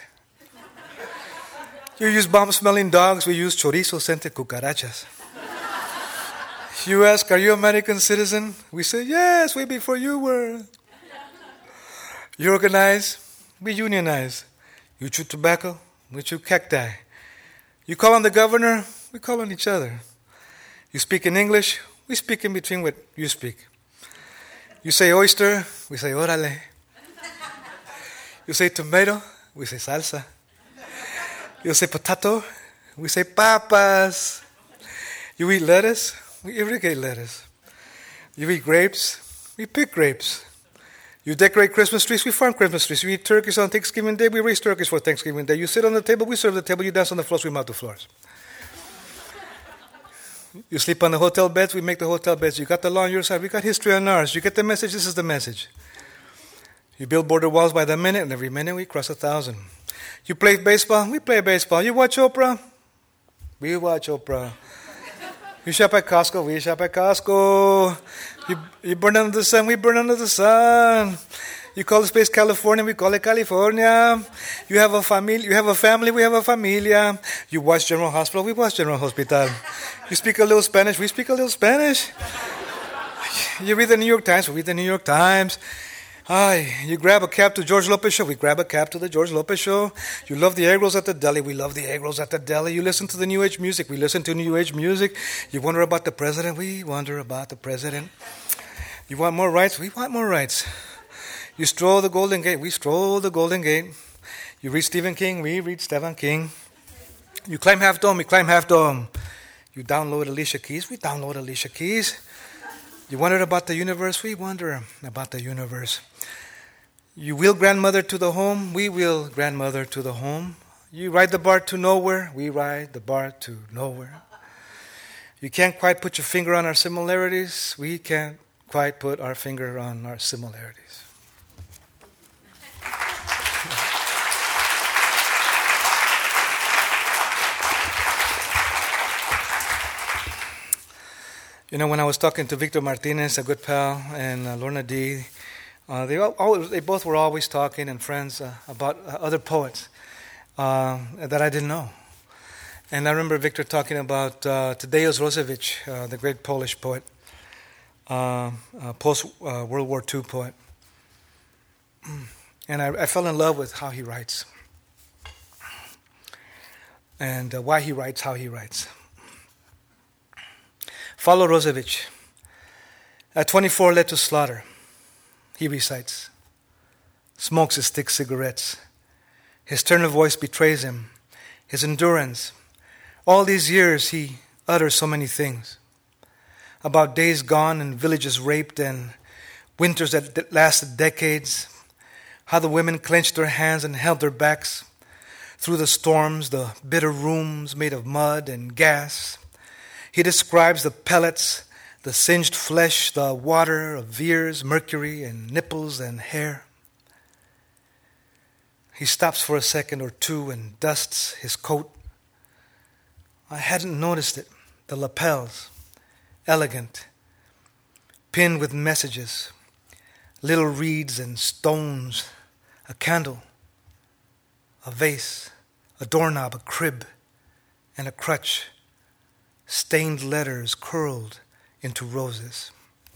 You use bomb-smelling dogs, we use chorizo-scented cucarachas. You ask, are you an American citizen? We say, yes, way before you were. You organize, we unionize. You chew tobacco, we chew cacti. You call on the governor, we call on each other. You speak in English, we speak in between what you speak. You say oyster, we say órale. You say tomato, we say salsa. You say potato, we say papas. You eat lettuce, we irrigate lettuce. You eat grapes, we pick grapes. You decorate Christmas trees, we farm Christmas trees. You eat turkeys on Thanksgiving Day, we raise turkeys for Thanksgiving Day. You sit on the table, we serve the table. You dance on the floors, we mop the floors. You sleep on the hotel beds, we make the hotel beds. You got the law on your side, we got history on ours. You get the message, this is the message. You build border walls by the minute, and every minute we cross a thousand. You play baseball, we play baseball. You watch Oprah, we watch Oprah. You shop at Costco, we shop at Costco. You, you burn under the sun, we burn under the sun. You call this place California, we call it California. You have a family, you have a family, we have a familia. You watch General Hospital, we watch General Hospital. You speak a little Spanish, we speak a little Spanish. You read the New York Times, we read the New York Times. Hi, you grab a cab to George Lopez show, we grab a cab to the George Lopez show. You love the egg rolls at the deli, we love the egg rolls at the deli. You listen to the New Age music, we listen to New Age music. You wonder about the president, we wonder about the president. You want more rights, we want more rights. You stroll the Golden Gate, we stroll the Golden Gate. You read Stephen King, we read Stephen King. You climb Half Dome, we climb Half Dome. You download Alicia Keys, we download Alicia Keys. You wonder about the universe, we wonder about the universe. You wheel grandmother to the home, we wheel grandmother to the home. You ride the bar to nowhere, we ride the bar to nowhere. You can't quite put your finger on our similarities, we can't quite put our finger on our similarities. You know, when I was talking to Victor Martinez, a good pal, and uh, Lorna D., uh, they, all, they both were always talking and friends uh, about uh, other poets uh, that I didn't know. And I remember Victor talking about uh, Tadeusz Różewicz, uh, the great Polish poet, uh, uh, post-World War Two poet. And I, I fell in love with how he writes and uh, why he writes how he writes. Follow Różewicz. At twenty-four, led to slaughter, he recites. Smokes his thick cigarettes. His tenor voice betrays him. His endurance. All these years he utters so many things. About days gone and villages raped and winters that lasted decades. How the women clenched their hands and held their backs. through the storms, the bitter rooms made of mud and gas. He describes the pellets, the singed flesh, the water of veers, mercury, and nipples and hair. He stops for a second or two and dusts his coat. I hadn't noticed it, the lapels, elegant, pinned with messages, little reeds and stones, a candle, a vase, a doorknob, a crib, and a crutch, stained letters curled into roses.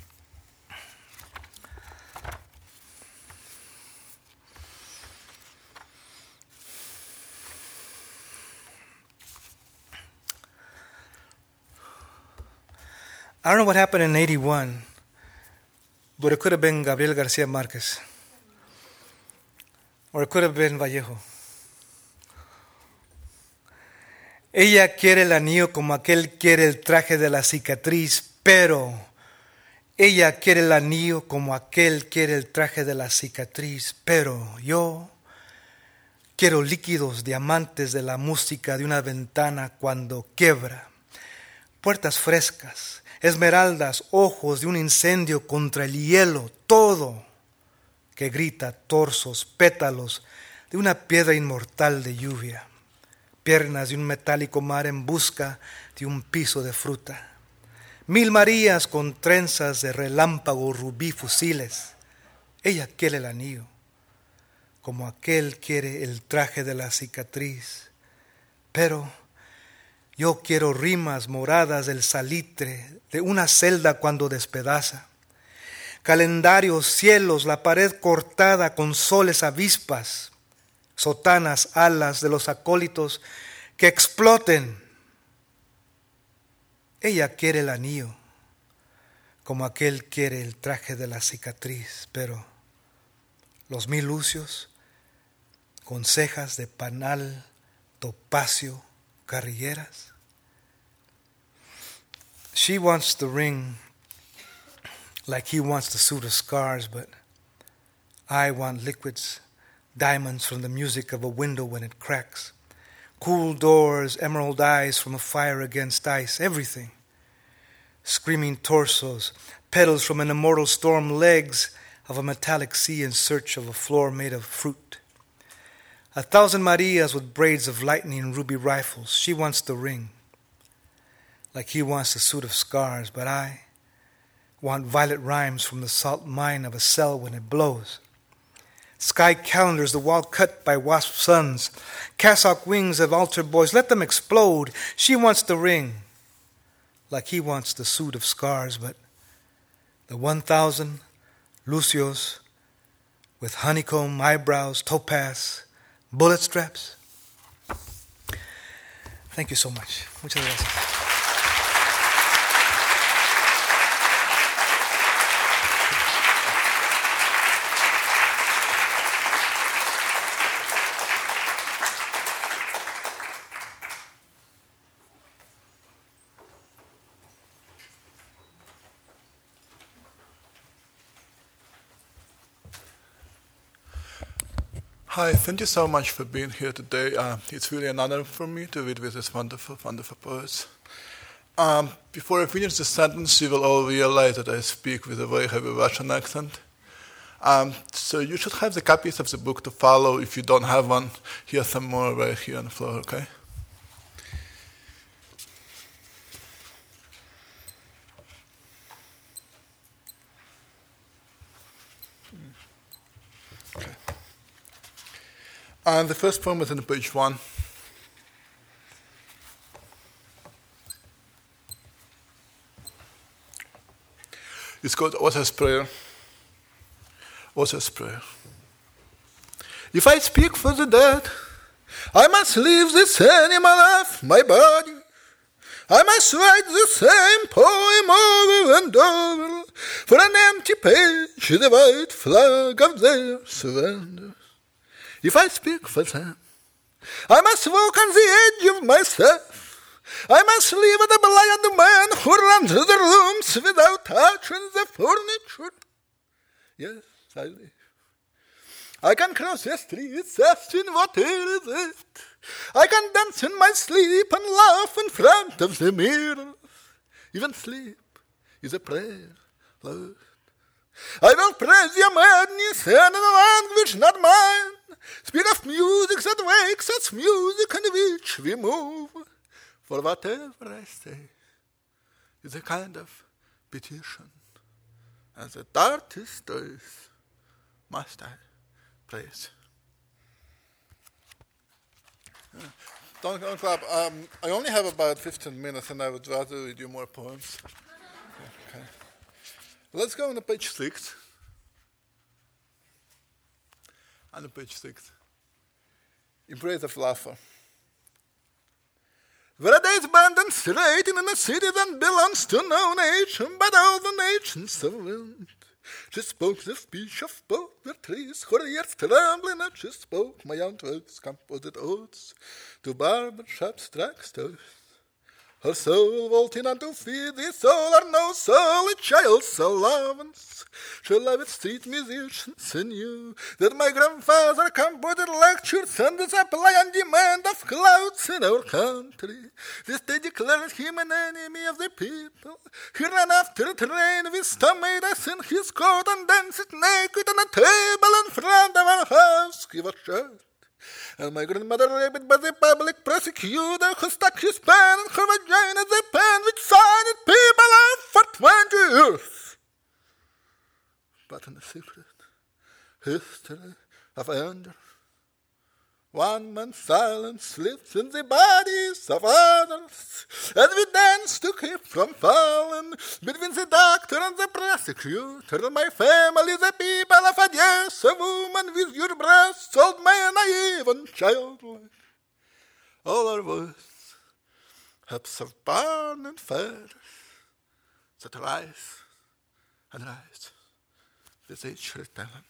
I don't know what happened in eighty-one, but it could have been Gabriel Garcia Marquez, or it could have been Vallejo. Ella quiere el anillo como aquel quiere el traje de la cicatriz, pero ella quiere el anillo como aquel quiere el traje de la cicatriz, pero yo quiero líquidos diamantes de la música de una ventana cuando quiebra, puertas frescas, esmeraldas, ojos de un incendio contra el hielo, todo que grita, torsos, pétalos de una piedra inmortal de lluvia, piernas de un metálico mar en busca de un piso de fruta, mil Marías con trenzas de relámpago, rubí, fusiles. Ella quiere el anillo, como aquel quiere el traje de la cicatriz, pero yo quiero rimas moradas del salitre de una celda cuando despedaza, calendarios, cielos, la pared cortada con soles avispas, sotanas, alas de los acólitos que exploten. Ella quiere el anillo, como aquel quiere el traje de la cicatriz, pero los mil lucios con cejas de panal, topacio, carrilleras. She wants the ring like he wants the suit of scars, but I want liquids, diamonds from the music of a window when it cracks, cool doors, emerald eyes from a fire against ice, everything. Screaming torsos, petals from an immortal storm, legs of a metallic sea in search of a floor made of fruit. A thousand Marias with braids of lightning and ruby rifles. She wants the ring, like he wants the suit of scars, but I want violet rhymes from the salt mine of a cell when it blows. Sky calendars, the wall cut by wasp suns, cassock wings of altar boys, let them explode. She wants the ring, like he wants the suit of scars, but the one thousand Lucios with honeycomb eyebrows, topaz, bullet straps. Thank you so much. Muchas gracias. Hi, thank you so much for being here today. Uh, it's really an honor for me to read with these wonderful, wonderful poets. Um, before I finish the sentence, you will all realize that I speak with a very heavy Russian accent. Um, so you should have the copies of the book to follow. If you don't have one, here's some more right here on the floor, okay? Okay. And the first poem is in page one. It's called Author's Prayer. Author's Prayer. If I speak for the dead, I must leave this animal of my body. I must write the same poem over and over for an empty page, the white flag of their surrender. If I speak for them, I must walk on the edge of myself. I must live with a blind man who runs the rooms without touching the furniture. Yes, I live. I can cross the streets asking what is it. I can dance in my sleep and laugh in front of the mirror. Even sleep is a prayer, Lord. I will praise your madness in a language not mine. Speak of music that wakes us, music in which we move. For whatever I say is a kind of petition. As the artist does, must I praise. Don't, don't clap. Um, I only have about fifteen minutes and I would rather read you more poems. Okay. Let's go on to page six. On the page six. In praise of laughter. Where a day's abandoned straight in a city that belongs to no nation, but all the nations of wind. She spoke the speech of both the trees, her ears trembling, and she spoke my own words, composite oaths, to barber shops, drugstores. Her soul vaulting unto feed the soul, or no soul, a child's allowance. She loved street musicians and knew that my grandfather composed lectures and the supply and demand of clouds in our country. This day declared him an enemy of the people. He ran after a train with tomatoes in his coat and danced naked on a table in front of our house. He was shot. And my grandmother raped by the public prosecutor who stuck his pen in her vagina, the pen which signed people up for twenty years. But in the secret history of anger, one man's silence slips in the bodies of others, as we dance to keep from falling between the doctor and the prosecutor. My family, the people of Odessa, woman with your breasts, old man, naive and childlike. All our words, hopes of barn and feathers, that rise and rise with each repellent.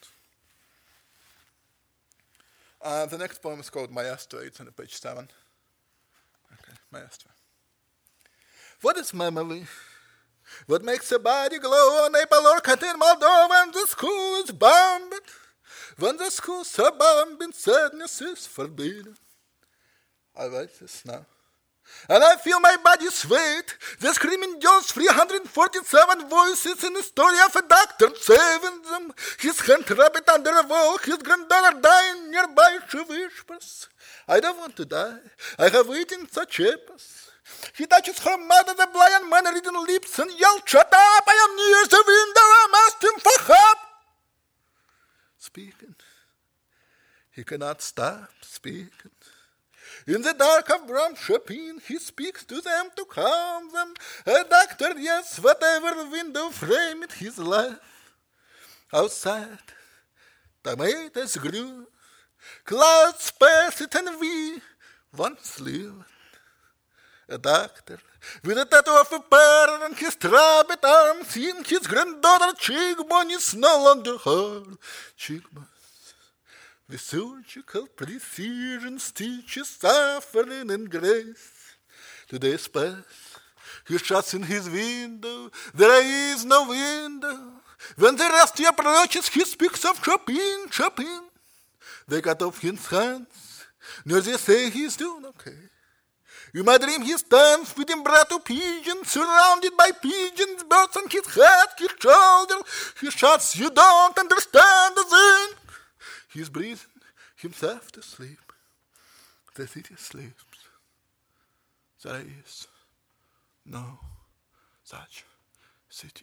Uh, the next poem is called Maestro. It's on page seven. Okay, Maestro. What is memory? What makes a body glow on April orchid in Moldova when the school is bombed? When the schools are bombed and sadness is forbidden. I write this now. And I feel my body sway. The screaming yells, three hundred forty-seven voices in the story of a doctor saving them. His hand wrapped under a wall, his granddaughter dying nearby, she whispers, I don't want to die, I have eaten such apples. He touches her mother, the blind man reading lips, and yells, shut up, I am near the window, I'm asking for help. Speaking, he cannot stop speaking. In the dark of Bram Chopin, he speaks to them to calm them. A doctor, yes, whatever the window framed his life. Outside, tomatoes grew, clouds passed, and we once lived. A doctor, with a tattoo of a pear on his rabbit arm, seeing his granddaughter cheekbone is no longer her cheekbone. With surgical precision, stitches suffering and grace. Today's past, he shuts in his window, there is no window. When the rusty approaches, he speaks of Chopin, Chopin. They cut off his hands, nor they say he's doing okay. In my dream he stands with embrato pigeon, surrounded by pigeons, birds on his head, his shoulder. He shouts, you don't understand the thing. He's breathing himself to sleep. The city sleeps. There is no such city.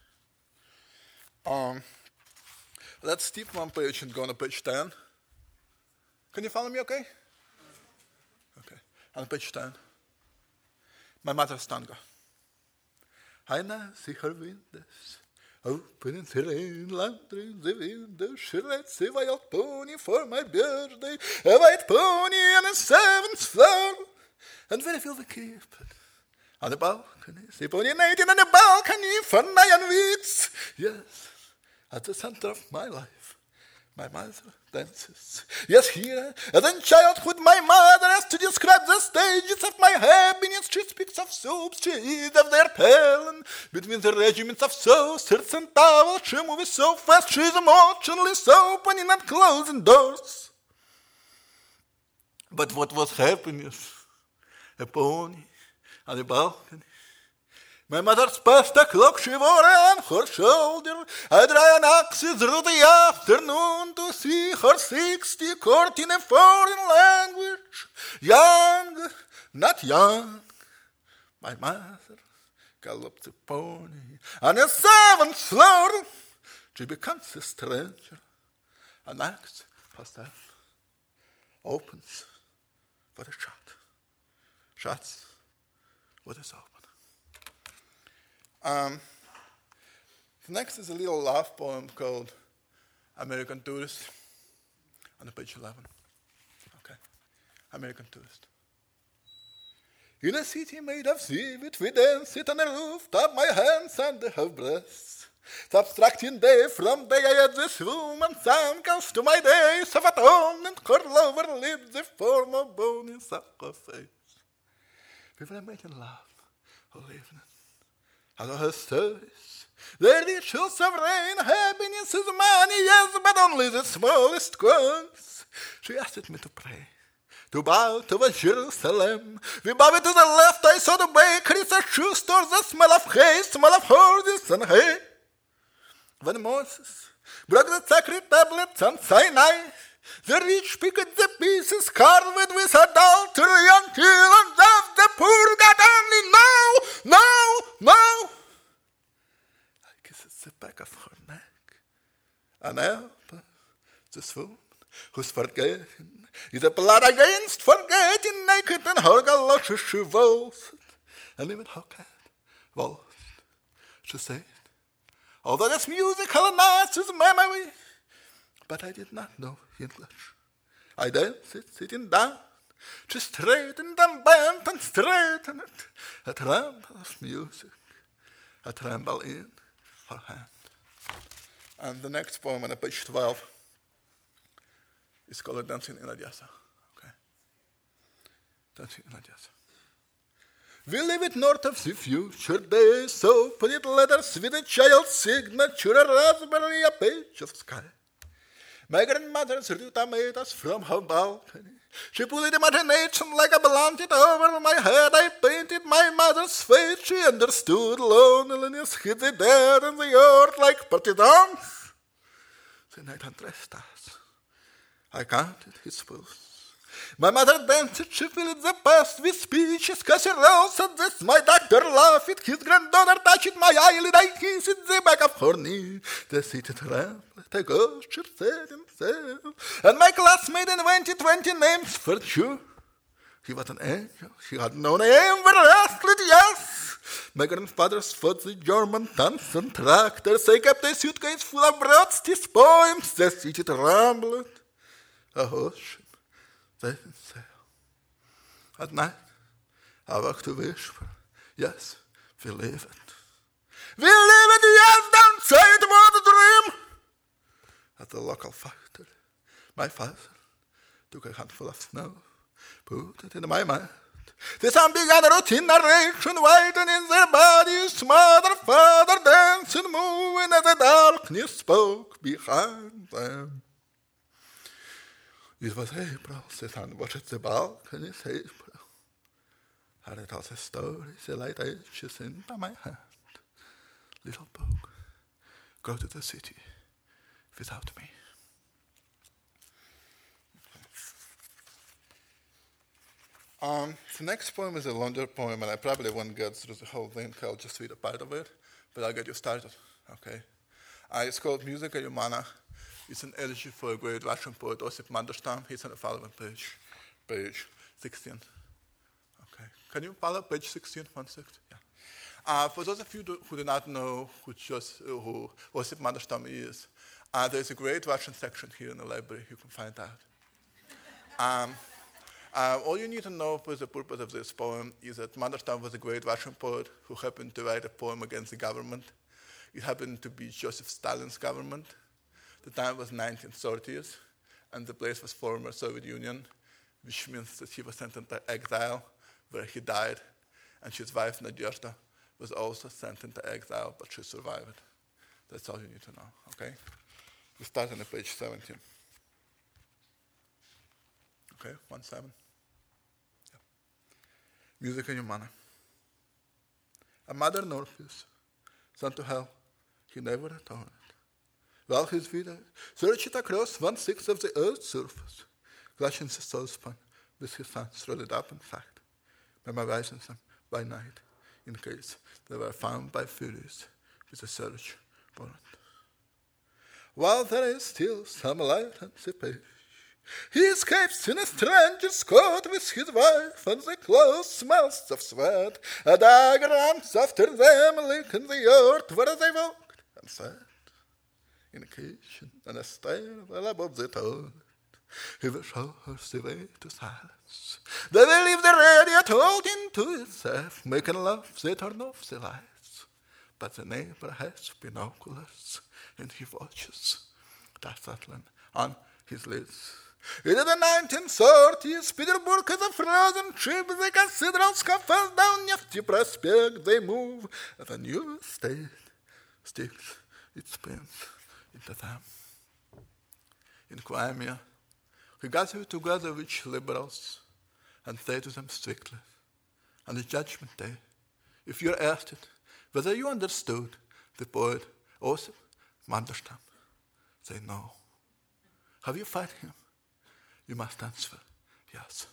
Um, let's skip one page and go on page ten. Can you follow me okay? Okay. On page ten. My mother's tango. I now see her windows open in the rain, laundry in the window. She rides a wild pony for my birthday, a white pony on a seventh floor. And where will we keep it? On the balcony, the pony native on the balcony for nine weeks. Yes, at the center of my life, My mother dances. Yes, here, as in childhood, my mother has to describe the stages of my happiness. She speaks of soups she eats of their talent. Between the regiments of saucers and towels, she moves so fast, she's motionless, opening and closing doors. But what was happiness? A pony on a balcony. My mother's pasta clock she wore on her shoulder. I dry an axis through the afternoon to see her sixty court in a foreign language. Young, not young. My mother gallops a pony on a seventh floor. She becomes a stranger. An axe herself opens for a shot. Shuts what is open. Um, next is a little love poem called American Tourist on page eleven. Okay, American Tourist. In a city made of seaweed, we dance sit on a rooftop, my hands and have breasts. Subtracting day from day I had this woman, sun comes to my days of atonement, her lover lives the form of bony sacrifice. We were making love, or living hello, her stories. The rituals of rain, happiness is money, yes, but only the smallest ones. She asked me to pray, to bow towards Jerusalem. We bowed to the left, I saw the bakeries, the shoe stores, the smell of hay, smell of horses and hay. When Moses broke the sacred tablets on Sinai, the rich picked the pieces carved with adultery until and of the poor got only now, now, now. I kissed the back of her neck. And help this woman who's forgetting is a blood against forgetting, naked and her galoshes she waltzed. And even her cat waltzed. She said, although this musical and nice is memory, but I did not know English. I danced sitting down. She straightened and bent and straightened it. A tremble of music, a tremble in her hand. And the next poem on page twelve is called Dancing in Odessa. Okay. Dancing in Odessa. We live it north of the future days, so put it letters with a child's signature, a raspberry, a page of sky. My grandmother's ruta made us from her balcony. She pulled imagination like a blanket over my head. I painted my mother's face. She understood loneliness, hid the dead in the earth like partisans. The night undressed us. I counted his pulse. My mother danced, she filled the past with speeches, casseroles, and this my doctor laughed. His granddaughter touched my eyelid, I kissed the back of her knee. The city trembled, a ghost she said himself. And my classmate invented twenty names for sure. He was an angel, he had no name for wrestling, yes. My grandfather's fought the German tanks and tractors. I kept a suitcase full of Brodsky's poems. The city trembled, a hush. At night, I walk to whisper, yes, we live it. We live it, yes, don't say it was a dream. At the local factory, my father took a handful of snow, put it in my mouth. The son began a routine narration, whitening their bodies, mother, father, dancing, moving as the darkness spoke behind them. It was April, the sun was at the balcony, it's April. And it tells a story, the light edges into my hand. Little book, go to the city without me. Um, the next poem is a longer poem, and I probably won't get through the whole thing. I'll just read a part of it, but I'll get you started, okay? Uh, it's called Musica Humana. It's an elegy for a great Russian poet, Osip Mandelstam. He's on the following page, page sixteen. Okay, can you follow page sixteen? One second. Yeah. Uh, for those of you do, who do not know who, just, uh, who Osip Mandelstam is, uh, there's a great Russian section here in the library. You can find out. um, uh, all you need to know for the purpose of this poem is that Mandelstam was a great Russian poet who happened to write a poem against the government. It happened to be Joseph Stalin's government. The time was nineteen thirties, and the place was former Soviet Union, which means that he was sent into exile, where he died, and his wife Nadezhda was also sent into exile, but she survived. That's all you need to know, okay? We start on page seventeen. Okay, one seven. Yeah. Music in Humana. A modern Orpheus, sent to hell, he never returned. While his vida searched across one-sixth of the earth's surface, clutching the saucepan with his hands rolled up and sacked, memorizing them by night, in case they were found by furies with a search warrant. While there is still some light on the page, he escapes in a stranger's coat with his wife, and the clothes smells of sweat. A dagger runs after them, licking the earth where they walked and sat. In a kitchen and a stairwell above the toilet, he will show her the way to silence. They will leave the radio talking to itself, making love, they turn off the lights. But the neighbor has binoculars, and he watches, dazzling on his lids. In the nineteen thirties, Petersburg is a frozen ship. The cathedral scuffles down Nevsky Prospect. They move, and a new state sticks its pins into them. In Crimea, he gathered together rich liberals and said to them strictly, on the judgment day, if you're asked whether you understood the poet Osip Mandelstam, say no. Have you fought him? You must answer, yes.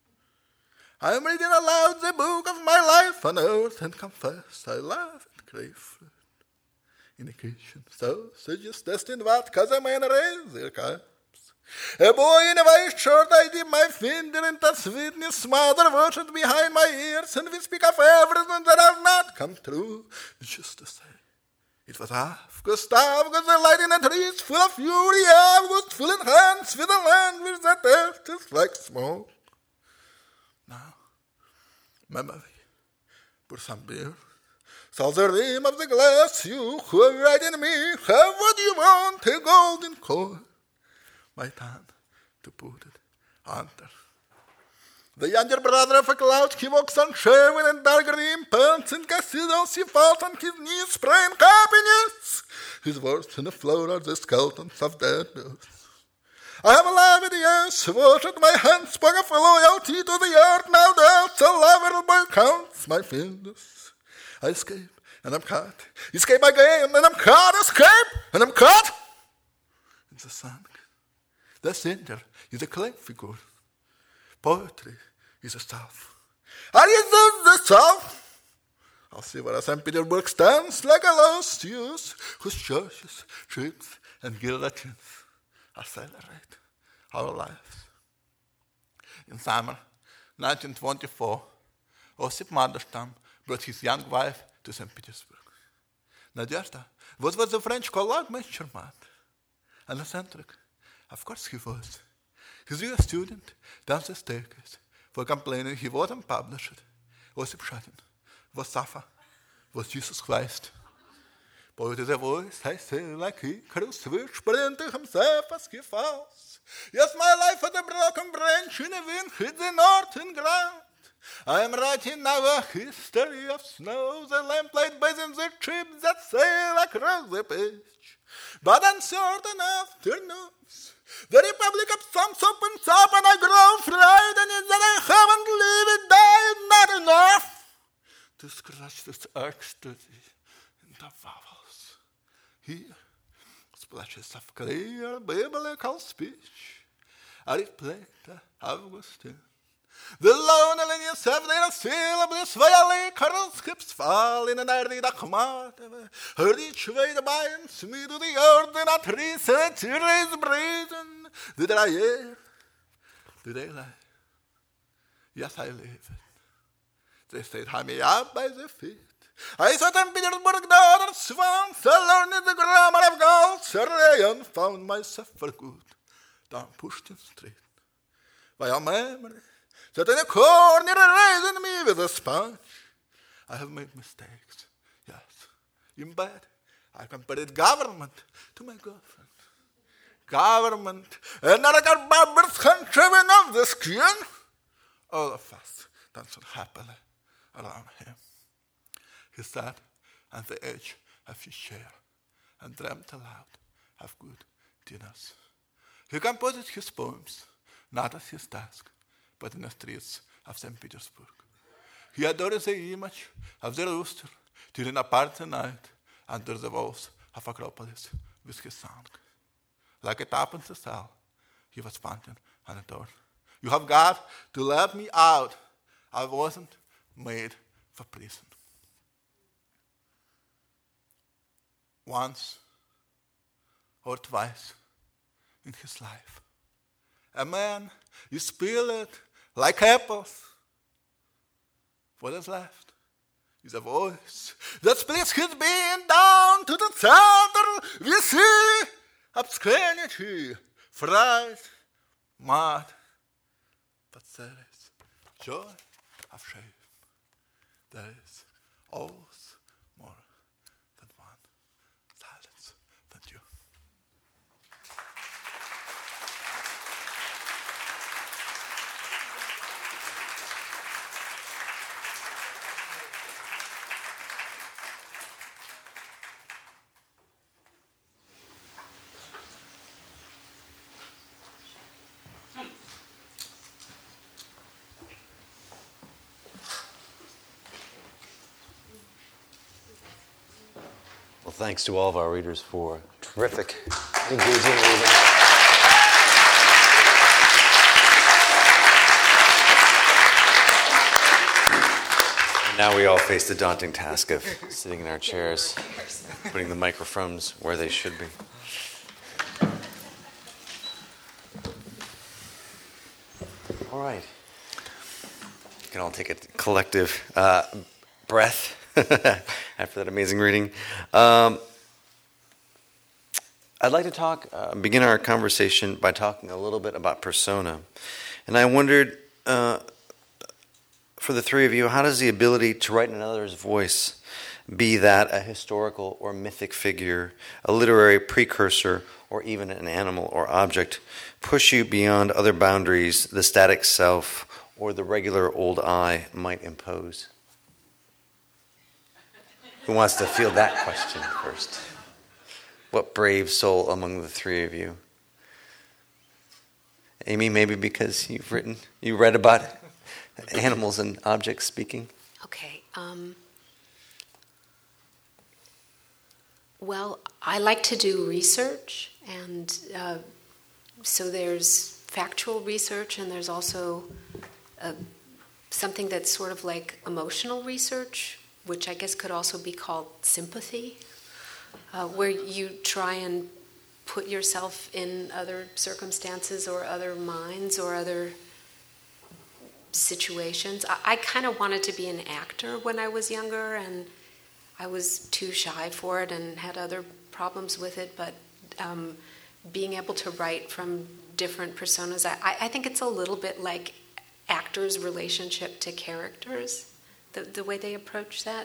I am reading aloud the book of my life on earth and confess I love and crave fruit. In the kitchen, sausages destined vodka, the men raise their cups. A boy in a white shirt, I dip my finger into sweetness, mother watched behind my ears, and we speak of everything that has not come true. It's just to say, it was half Gustav, because the light in the trees full of fury, August full in hands with a language that tastes like smoke. Now, memory, pour some beer, salts the rim of the glass, you who are right in me, have what you want, a golden coin. My time to put it under. The younger brother of a cloud, he walks unshaven in dark green pants and cathedrals, he falls on his knees, praying happiness. His words in the floor are the skeletons of dead birds. I have loved the earth, washed my hands, spoke of loyalty to the earth, now there's a lover boy counts my fingers. I escape, and I'm caught. Escape again, and I'm caught. Escape, and I'm caught. In the sun, the center is a clay figure. Poetry is a self. Are you the self? I'll see where Saint Petersburg stands like a lost youth, whose churches, ships, and guillotines are celebrate our lives. In summer nineteen twenty-four, Osip Mandelstam brought his young wife to Saint Petersburg. Nadezhda was what the French call large charmant and eccentric. Of course he was. His real student down the staircase for complaining he wasn't published. Osip Shatin was Safa, was Jesus Christ. Poet is a voice, I say, like he, which sprint to himself as he falls. Yes, my life is a broken branch in a wind, hit the northern ground. I am writing now a history of snow, the lamplight bathing the ships that sail across the page. But on certain afternoons, the Republic of Thumbs opens up and I grow frightened that I haven't lived, died not enough to scratch this ecstasy into vowels. Here, splashes of clear biblical speech are replayed to Augustine. The loneliness of their syllables violate curl skips fall in an arid achmateve. Heard each way the binds me to the earth in a tree set raise brazen. The dry air, the daylight. Yes, I live. They said, hang me up by the feet. I thought in Petersburg daughter swans, I learned the grammar of Gaul, survey and found myself for good down Pushkin Street. By a memory, sat in a corner raising me with a sponge. I have made mistakes, yes. In bed, I compared government to my girlfriend. government, another barbarous country of the skin. All of us danced happily around him. He sat on the edge of his chair and dreamt aloud of good dinners. He composed his poems, not at his desk, but in the streets of Saint Petersburg. He adored the image of the rooster tearing apart the night under the walls of Acropolis with his song. Like a tap in the cell, he was pounding on the door. You have got to let me out. I wasn't made for prison. Once or twice in his life, a man is peeled like apples. What is left is a voice that splits his being down to the center. We see obscurity, fright, mud, but there is joy of shame. There is always more than one silence than you. Well, thanks to all of our readers for terrific, engaging reading. And now we all face the daunting task of sitting in our chairs, putting the microphones where they should be. All right. You can all take a collective uh, breath after that amazing reading. Um, I'd like to talk, uh, begin our conversation by talking a little bit about persona. And I wondered, uh, for the three of you, how does the ability to write in another's voice, be that a historical or mythic figure, a literary precursor, or even an animal or object, push you beyond other boundaries the static self or the regular old I might impose? Who wants to field that question first? What brave soul among the three of you? Amy, maybe because you've written, you read about animals and objects speaking? Okay. Um, well, I like to do research, and uh, so there's factual research, and there's also uh, something that's sort of like emotional research, which I guess could also be called sympathy, uh, where you try and put yourself in other circumstances or other minds or other situations. I, I kind of wanted to be an actor when I was younger, and I was too shy for it and had other problems with it, but um, being able to write from different personas, I, I think it's a little bit like actors' relationship to characters. The, the way they approach that?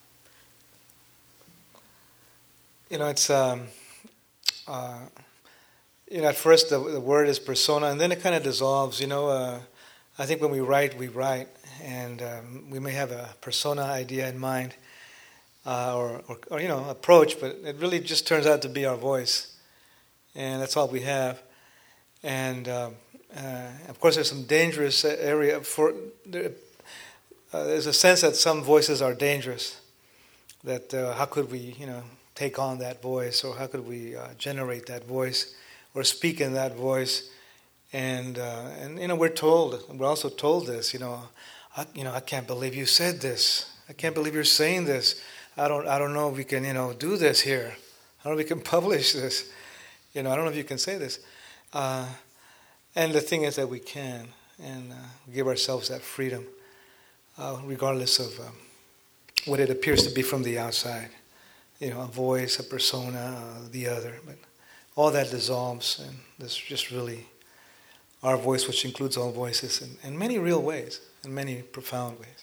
You know, it's, um, uh, you know, at first the, the word is persona, and then it kind of dissolves. You know, uh, I think when we write, we write, and um, we may have a persona idea in mind, uh, or, or, or, you know, approach, but it really just turns out to be our voice, and that's all we have. And, um, uh, of course, there's some dangerous area for... There, Uh, there's a sense that some voices are dangerous, that uh, how could we, you know, take on that voice, or how could we uh, generate that voice, or speak in that voice, and uh, and you know we're told, we're also told this, you know, I, you know I can't believe you said this, I can't believe you're saying this, I don't I don't know if we can you know do this here, I don't know if we can publish this, you know I don't know if you can say this, uh, and the thing is that we can, and uh, give ourselves that freedom. Uh, regardless of um, what it appears to be from the outside. You know, a voice, a persona, uh, the other. But all that dissolves, and this is just really our voice, which includes all voices in, in many real ways, in many profound ways.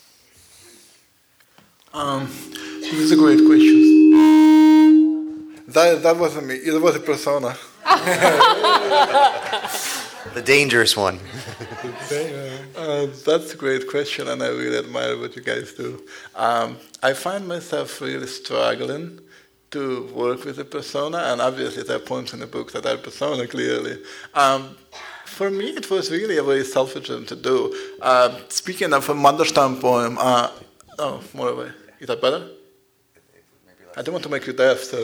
Um, this is a great question. That, that wasn't me. It was a persona. The dangerous one. Uh, that's a great question, and I really admire what you guys do. Um, I find myself really struggling to work with a persona, and obviously there are points in the book that are persona, clearly. Um, for me, it was really a very selfish thing to do. Uh, speaking of a Mandelstam poem, uh, oh, more away. Is that better? I don't want to make you deaf, so.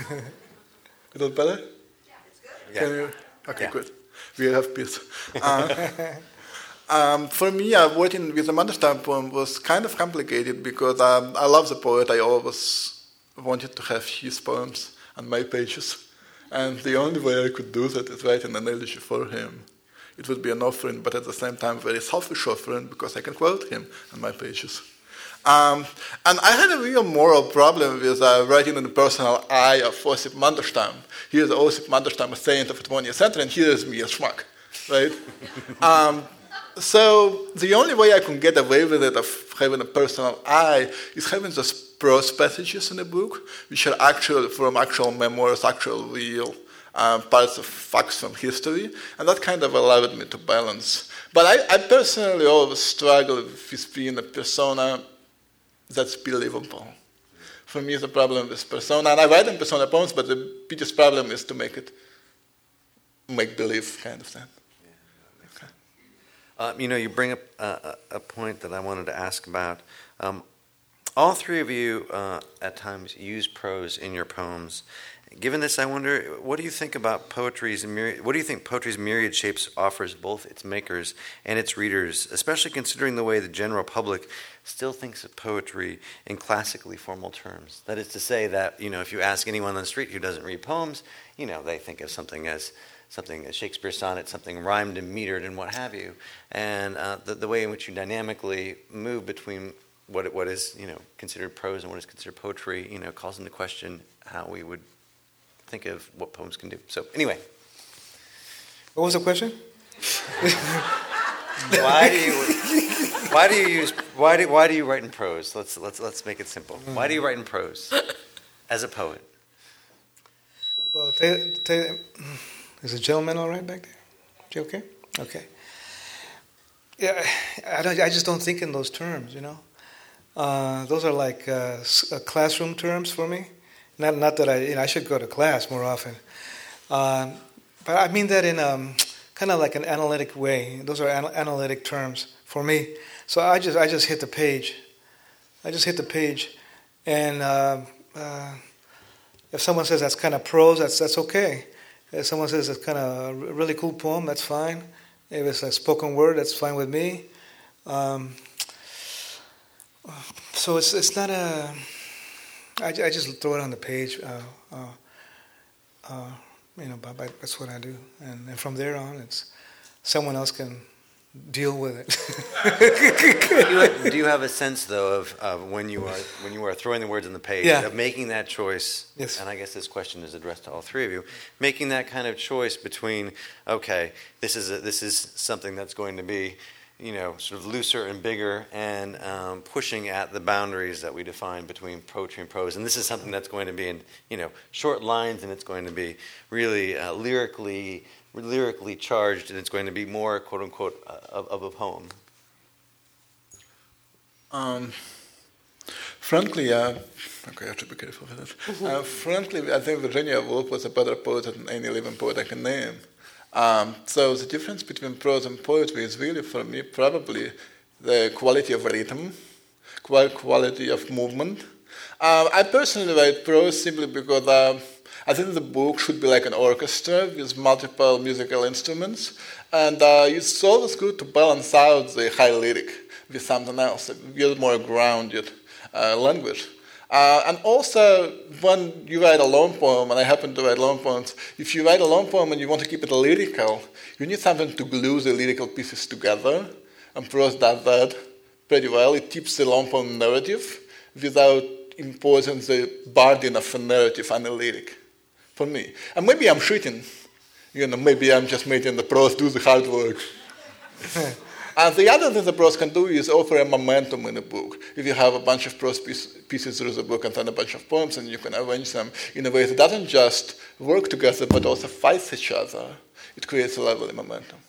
Is that better? Yeah, it's good. Can you? Okay, yeah. good. We have peace. Uh, um, for me, uh, working with the Mandelstam poem was kind of complicated because um, I love the poet. I always wanted to have his poems on my pages. And the only way I could do that is writing an elegy for him. It would be an offering, but at the same time, a very selfish offering because I can quote him on my pages. Um, and I had a real moral problem with uh, writing in the personal I of Osip Mandelstam. Here's Osip Mandelstam, a saint of the twentieth century, and here's me, a schmuck, right? um, so the only way I can get away with it of having a personal I is having those prose passages in the book, which are actual from actual memoirs, actual real um, parts of facts from history, and that kind of allowed me to balance. But I, I personally always struggle with being a persona that's believable. For me, the problem is persona, and I write in persona poems, but the biggest problem is to make it make-believe kind of thing. Yeah, okay. uh, you know, you bring up uh, a point that I wanted to ask about. Um, all three of you, uh, at times, use prose in your poems. Given this, I wonder, what do you think about poetry's myriad, what do you think poetry's myriad shapes offers both its makers and its readers, especially considering the way the general public still thinks of poetry in classically formal terms? That is to say that, you know, if you ask anyone on the street who doesn't read poems, you know, they think of something as something as Shakespeare's sonnet, something rhymed and metered and what have you. And uh, the, the way in which you dynamically move between what what is, you know, considered prose and what is considered poetry, you know, calls into question how we would think of what poems can do. So anyway. What was the question? why do you why do you use why do why do you write in prose? Let's let's let's make it simple. Why do you write in prose as a poet? Well, tell, tell, is the gentleman all right back there? You okay? Okay. Yeah, I don't. I just don't think in those terms. You know, uh, those are like uh, classroom terms for me. Not, not that I, you know, I should go to class more often, um, but I mean that in um, kind of like an analytic way. Those are anal- analytic terms for me. So I just, I just hit the page. I just hit the page, and uh, uh, if someone says that's kind of prose, that's that's okay. If someone says it's kind of a really cool poem, that's fine. If it's a spoken word, that's fine with me. Um, so it's it's not a. I, I just throw it on the page, uh, uh, uh, you know, by, by, that's what I do. And, and from there on, it's someone else can deal with it. do, you, do you have a sense, though, of, of when you are when you are throwing the words on the page, yeah. of making that choice, yes. And I guess this question is addressed to all three of you, making that kind of choice between, okay, this is a, this is something that's going to be, you know, sort of looser and bigger, and um, pushing at the boundaries that we define between poetry and prose. And this is something that's going to be in, you know, short lines, and it's going to be really uh, lyrically, lyrically charged, and it's going to be more, quote unquote, uh, of, of a poem. Um, frankly, uh, okay, I have to be careful with that. Uh, frankly, I think Virginia Woolf was a better poet than any living poet I can name. Um, so the difference between prose and poetry is really, for me, probably the quality of rhythm, quality of movement. Uh, I personally write prose simply because uh, I think the book should be like an orchestra with multiple musical instruments, and uh, it's always good to balance out the high lyric with something else, a little more grounded uh, language. Uh, and also, when you write a long poem, and I happen to write long poems, if you write a long poem and you want to keep it lyrical, you need something to glue the lyrical pieces together, and prose does that pretty well. It keeps the long poem narrative without imposing the burden of a narrative on the lyric, for me. And maybe I'm cheating, you know, maybe I'm just making the prose do the hard work. And the other thing the prose can do is offer a momentum in a book. If you have a bunch of prose piece, pieces through the book and then a bunch of poems, and you can arrange them in a way that doesn't just work together but also fights each other, it creates a lively momentum.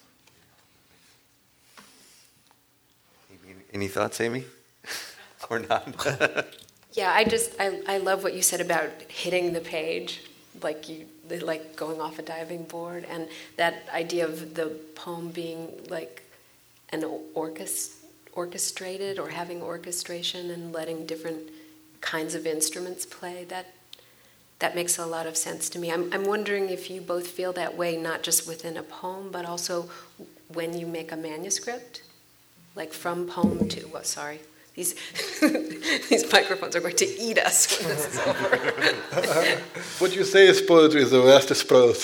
Any thoughts, Amy? Or not? Yeah, I just I, I love what you said about hitting the page, like you like going off a diving board, and that idea of the poem being like an orchest, orchestrated or having orchestration and letting different kinds of instruments play. That that makes a lot of sense to me. I'm I'm wondering if you both feel that way, not just within a poem, but also when you make a manuscript, like from poem to what? Oh, sorry. These, these microphones are going to eat us when this is over. What you say is poetry, the rest is prose.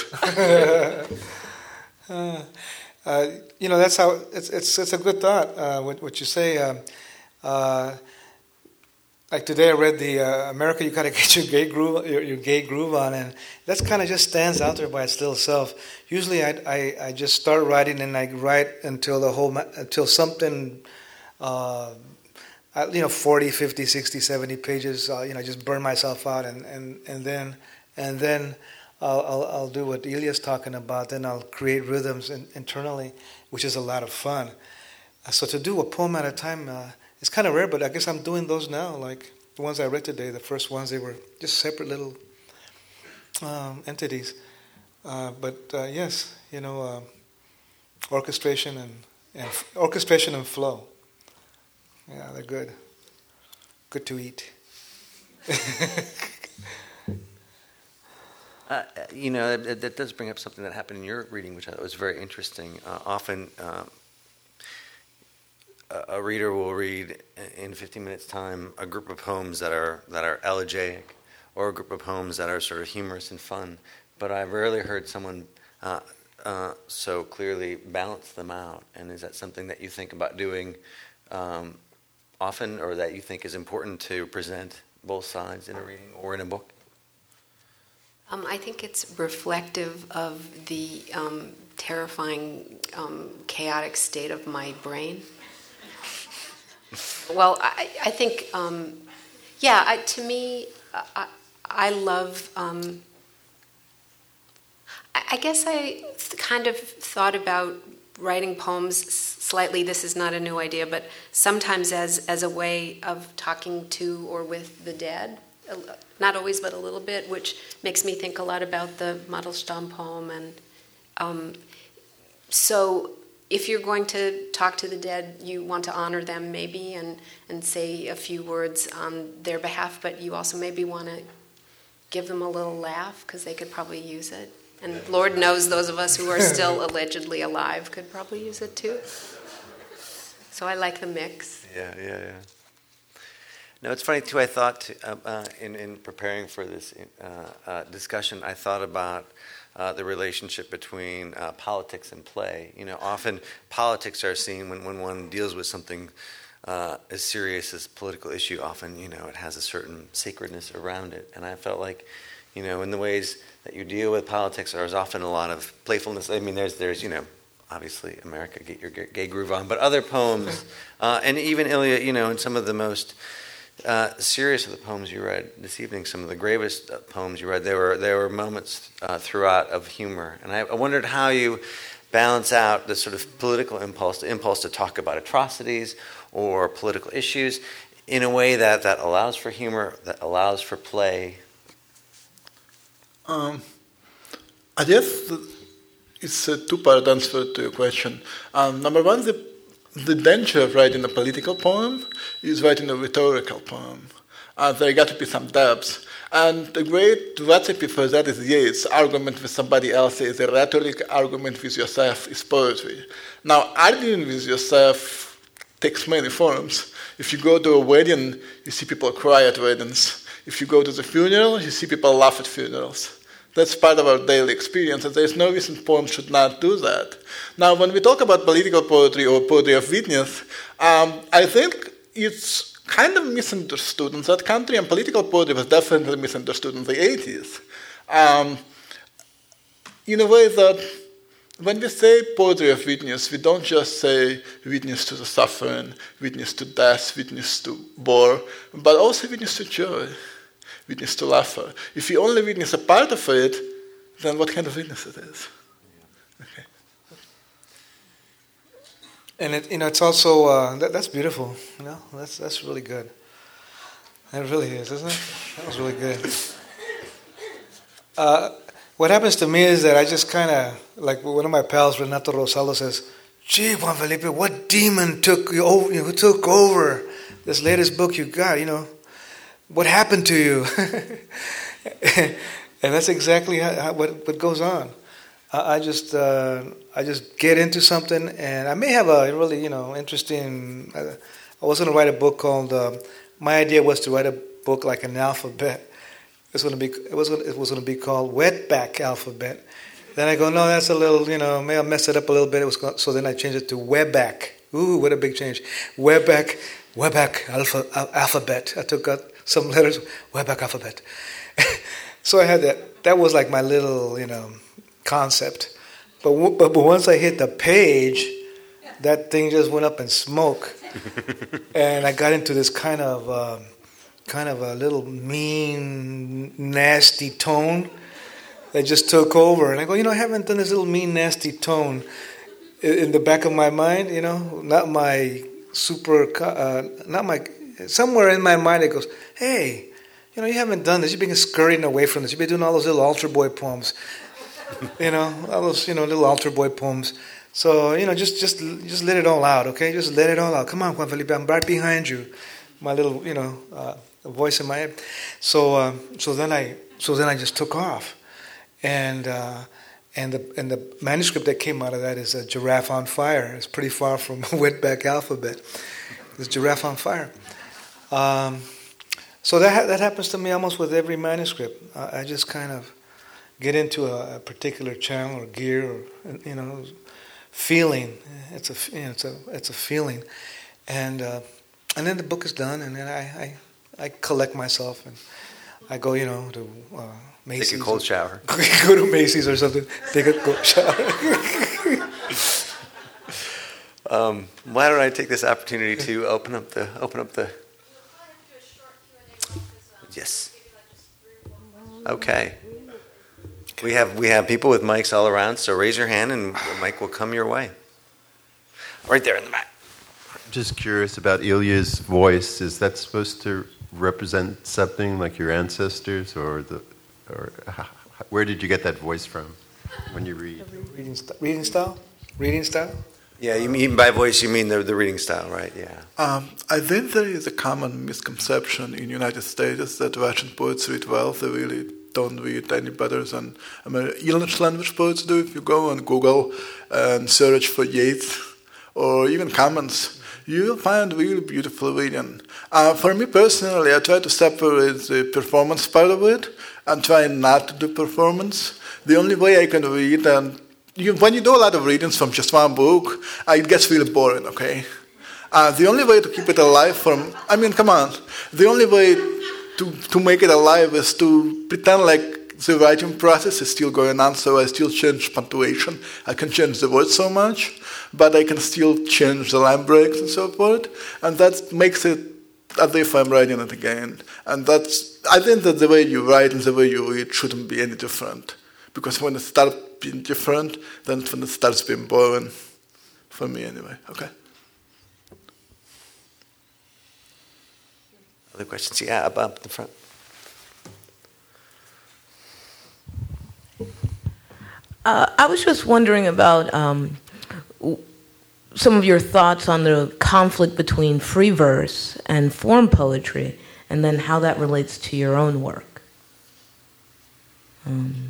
uh, uh, you know, that's how, it's it's, it's a good thought, uh, what, what you say. Um, uh, like today I read the uh, America, You Gotta Get Your Gay Groove, your, your gay groove on, and that kind of just stands out there by its little self. Usually I, I, I just start writing and I write until the whole, until something... Uh, Uh, you know, forty, fifty, sixty, seventy pages, uh, you know, just burn myself out, and, and, and then and then I'll, I'll, I'll do what Ilya's talking about, then I'll create rhythms in, internally, which is a lot of fun. Uh, so to do a poem at a time, uh, it's kind of rare, but I guess I'm doing those now, like the ones I read today, the first ones, they were just separate little um, entities. Uh, but uh, yes, you know, uh, orchestration and, and orchestration and flow. Yeah, they're good. Good to eat. uh, you know, that, that does bring up something that happened in your reading, which I thought was very interesting. Uh, often, um, a, a reader will read in fifteen minutes' time a group of poems that are that are elegiac, or a group of poems that are sort of humorous and fun. But I've rarely heard someone uh, uh, so clearly balance them out. And is that something that you think about doing? Um, often, or that you think is important to present both sides in a reading or in a book? Um, I think it's reflective of the um, terrifying, um, chaotic state of my brain. Well, I, I think, um, yeah, I, to me, I, I love, um, I, I guess I kind of thought about writing poems slightly, this is not a new idea, but sometimes as, as a way of talking to or with the dead. Not always, but a little bit, which makes me think a lot about the Mandelstam poem. And um, so if you're going to talk to the dead, you want to honor them maybe and, and say a few words on their behalf, but you also maybe want to give them a little laugh because they could probably use it. And Lord knows those of us who are still allegedly alive could probably use it too. So I like the mix. Yeah, yeah, yeah. No, it's funny too. I thought uh, uh, in in preparing for this uh, uh, discussion, I thought about uh, the relationship between uh, politics and play. You know, often politics are seen when, when one deals with something uh, as serious as a political issue. Often, you know, it has a certain sacredness around it, and I felt like, you know, in the ways that you deal with politics, there's often a lot of playfulness. I mean, there's there's you know. Obviously, America, Get Your Gay Groove On, but other poems, uh, and even Ilya, you know, in some of the most uh, serious of the poems you read this evening, some of the gravest uh, poems you read, there were there were moments uh, throughout of humor, and I, I wondered how you balance out the sort of political impulse, the impulse to talk about atrocities or political issues, in a way that, that allows for humor, that allows for play. Um, I guess. The, It's a two-part answer to your question. Um, number one, the, the danger of writing a political poem is writing a rhetorical poem. Uh, there got to be some depth. And the great recipe for that is Yeats' argument with somebody else is a rhetoric argument with yourself is poetry. Now, arguing with yourself takes many forms. If you go to a wedding, you see people cry at weddings. If you go to the funeral, you see people laugh at funerals. That's part of our daily experience, and there's no reason poems should not do that. Now, when we talk about political poetry or poetry of witness, um, I think it's kind of misunderstood in that country, and political poetry was definitely misunderstood in the eighties. Um, in a way that when we say poetry of witness, we don't just say witness to the suffering, witness to death, witness to war, but also witness to joy, witness to laughter. If you only witness a part of it, then what kind of witness it is? Okay. And it, you know, it's also uh, that, that's beautiful. You know, that's that's really good. It really is, isn't it? That was really good. Uh, what happens to me is that I just kind of, like one of my pals, Renato Rosalo, says, "Gee, Juan Felipe, what demon took you over? Who took over this latest book you got? You know, what happened to you?" And that's exactly how, how, what what goes on. I, I just uh, I just get into something, and I may have a really you know interesting. Uh, I was going to write a book called. Uh, my idea was to write a book like an alphabet. It was going to be it was gonna, it was going to be called Wetback Alphabet. Then I go, no, that's a little you know may I mess it up a little bit. It was so then I changed it to Webback. Ooh, what a big change! Webback Webback alpha, Alphabet. I took out some letters. Webback Alphabet. So I had that. That was like my little, you know, concept. But, w- but but once I hit the page, that thing just went up in smoke, and I got into this kind of, um, kind of a little mean, nasty tone that just took over. And I go, you know, I haven't done this little mean, nasty tone in, in the back of my mind. You know, not my super, uh, not my. Somewhere in my mind, it goes, hey. You know, you haven't done this. You've been scurrying away from this. You've been doing all those little altar boy poems. You know, all those, you know, little altar boy poems. So, you know, just just just let it all out, okay? Just let it all out. Come on, Juan Felipe, I'm right behind you. My little, you know, uh, voice in my head. So, uh, so then I, so then I just took off, and uh, and the and the manuscript that came out of that is a Giraffe on Fire. It's pretty far from Wetback Alphabet. It's Giraffe on Fire. Um, So that ha- that happens to me almost with every manuscript. I, I just kind of get into a, a particular channel or gear, or you know, feeling. It's a you know, it's a it's a feeling, and uh, and then the book is done, and then I, I, I collect myself and I go you know to uh, Macy's. Take a cold shower. Go to Macy's or something. Take a cold shower. um, why don't I take this opportunity to open up the open up the. Yes. Okay. We have we have people with mics all around, so raise your hand and the mic will come your way. Right there in the back. Just curious about Ilya's voice. Is that supposed to represent something like your ancestors, or the, or where did you get that voice from when you read? Reading, st- reading style. Reading style. Yeah, you mean by voice, you mean the the reading style, right? Yeah. Um, I think there is a common misconception in the United States that Russian poets read well. They really don't read any better than American English language poets do. If you go on Google and search for Yeats or even Commons, you will find really beautiful reading. Uh, for me personally, I try to separate the performance part of it and try not to do performance. The only way I can read, and you, when you do a lot of readings from just one book, uh, it gets really boring, okay? Uh, the only way to keep it alive from, I mean, come on, the only way to, to make it alive is to pretend like the writing process is still going on, so I still change punctuation. I can change the words so much, but I can still change the line breaks and so forth, and that makes it as if I'm writing it again. And that's, I think that the way you write and the way you read shouldn't be any different, because when it starts being different, then when it starts being boring, for me anyway. Okay. Other questions? Yeah, up, up the front. Uh, I was just wondering about um, w- some of your thoughts on the conflict between free verse and form poetry, and then how that relates to your own work. Um.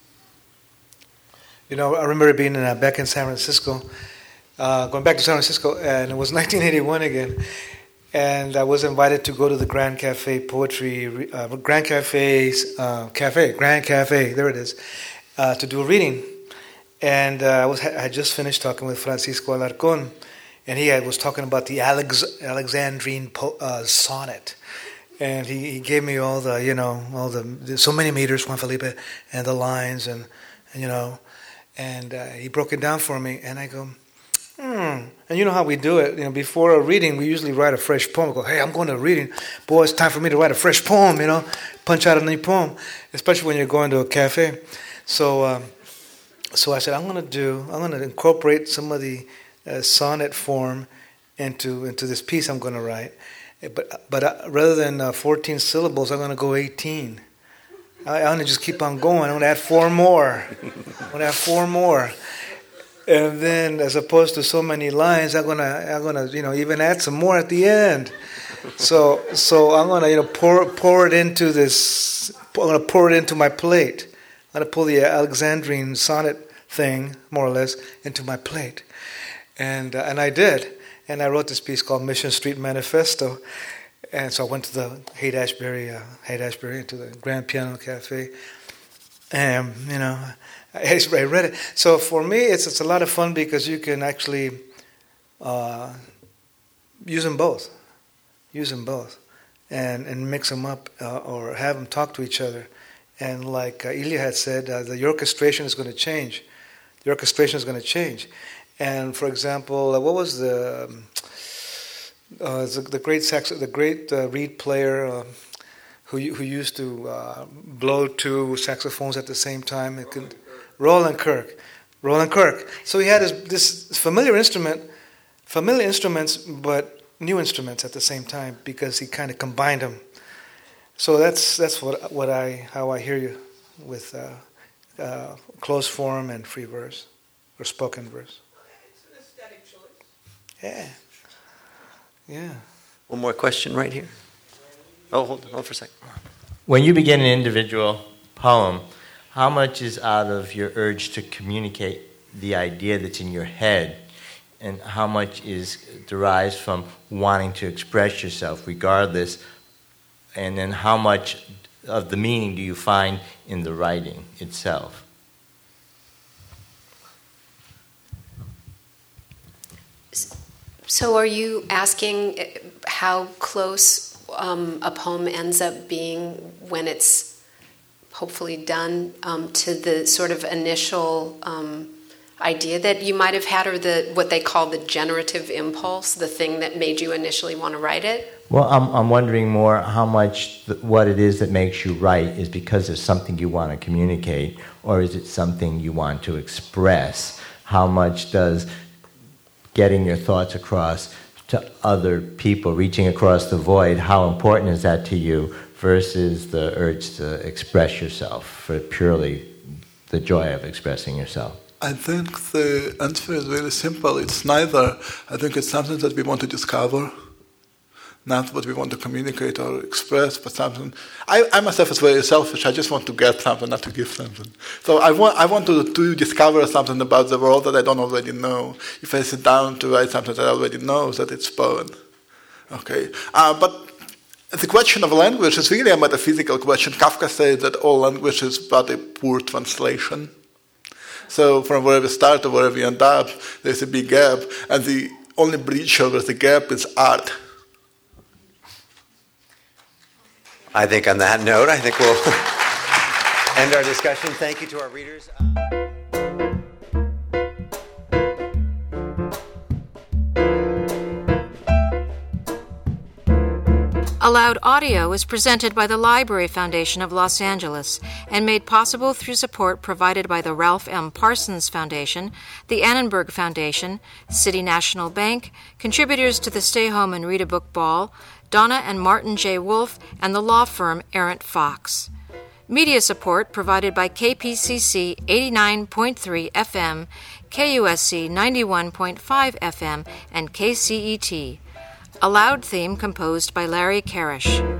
You know, I remember being in, uh, back in San Francisco, uh, going back to San Francisco, and it was nineteen eighty-one again. And I was invited to go to the Grand Cafe Poetry, uh, Grand Cafe's, uh, Cafe, Grand Cafe, there it is, uh, to do a reading. And uh, I was I had just finished talking with Francisco Alarcón, and he had, was talking about the Alex, Alexandrine po- uh, sonnet. And he, he gave me all the, you know, all the, so many meters, Juan Felipe, and the lines, and, and you know, And uh, he broke it down for me, and I go, hmm. And you know how we do it. You know, before a reading, we usually write a fresh poem. We go, hey, I'm going to a reading. Boy, it's time for me to write a fresh poem, you know, punch out a new poem, especially when you're going to a cafe. So um, so I said, I'm going to do, I'm going to incorporate some of the uh, sonnet form into into this piece I'm going to write. But but uh, rather than uh, fourteen syllables, I'm going to go eighteen. I, I'm going to just keep on going. I'm going to add four more. I'm going to add four more. And then, as opposed to so many lines, I'm gonna, I'm gonna, you know, even add some more at the end. So, so I'm gonna, you know, pour, pour it into this. I'm gonna pour it into my plate. I'm gonna pull the Alexandrine sonnet thing, more or less, into my plate, and uh, and I did. And I wrote this piece called Mission Street Manifesto. And so I went to the Haight-Ashbury, uh, Haight-Ashbury, to the Grand Piano Cafe, and you know. I read it. So for me, it's it's a lot of fun because you can actually uh, use them both, use them both, and and mix them up uh, or have them talk to each other. And like uh, Ilya had said, uh, the orchestration is going to change. The orchestration is going to change. And for example, uh, what was the um, uh, the, the great sax, the great uh, reed player? Uh, who who used to uh, blow two saxophones at the same time? It could, Roland Kirk, Roland Kirk. So he had his, this familiar instrument, familiar instruments, but new instruments at the same time because he kind of combined them. So that's that's what what I how I hear you with uh, uh, closed form and free verse or spoken verse. It's an aesthetic choice. Yeah, yeah. One more question right here. Oh, hold on, hold for a second. When you begin an individual poem, how much is out of your urge to communicate the idea that's in your head, and how much is derives from wanting to express yourself regardless, and then how much of the meaning do you find in the writing itself? So are you asking how close um, a poem ends up being when it's hopefully done um, to the sort of initial um, idea that you might have had, or the what they call the generative impulse, the thing that made you initially want to write it? Well, I'm I'm wondering more how much th- what it is that makes you write is because of something you want to communicate, or is it something you want to express? How much does getting your thoughts across to other people, reaching across the void, how important is that to you versus the urge to express yourself for purely the joy of expressing yourself? I think the answer is really simple. It's neither. I think it's something that we want to discover, not what we want to communicate or express, but something. I, I myself is very selfish. I just want to get something, not to give something. So I want I want to, to discover something about the world that I don't already know. If I sit down to write something that I already know, that it's poem. Okay, uh, but the question of language is really a metaphysical question. Kafka said that all language is but a poor translation. So from where we start to where we end up, there's a big gap, and the only bridge over the gap is art. I think on that note, I think we'll end our discussion. Thank you to our readers. Aloud Audio is presented by the Library Foundation of Los Angeles and made possible through support provided by the Ralph M. Parsons Foundation, the Annenberg Foundation, City National Bank, contributors to the Stay Home and Read a Book Ball, Donna and Martin J. Wolf, and the law firm Errant Fox. Media support provided by K P C C eighty-nine point three F M, K U S C ninety-one point five F M, and K C E T. A Loud theme composed by Larry Karish.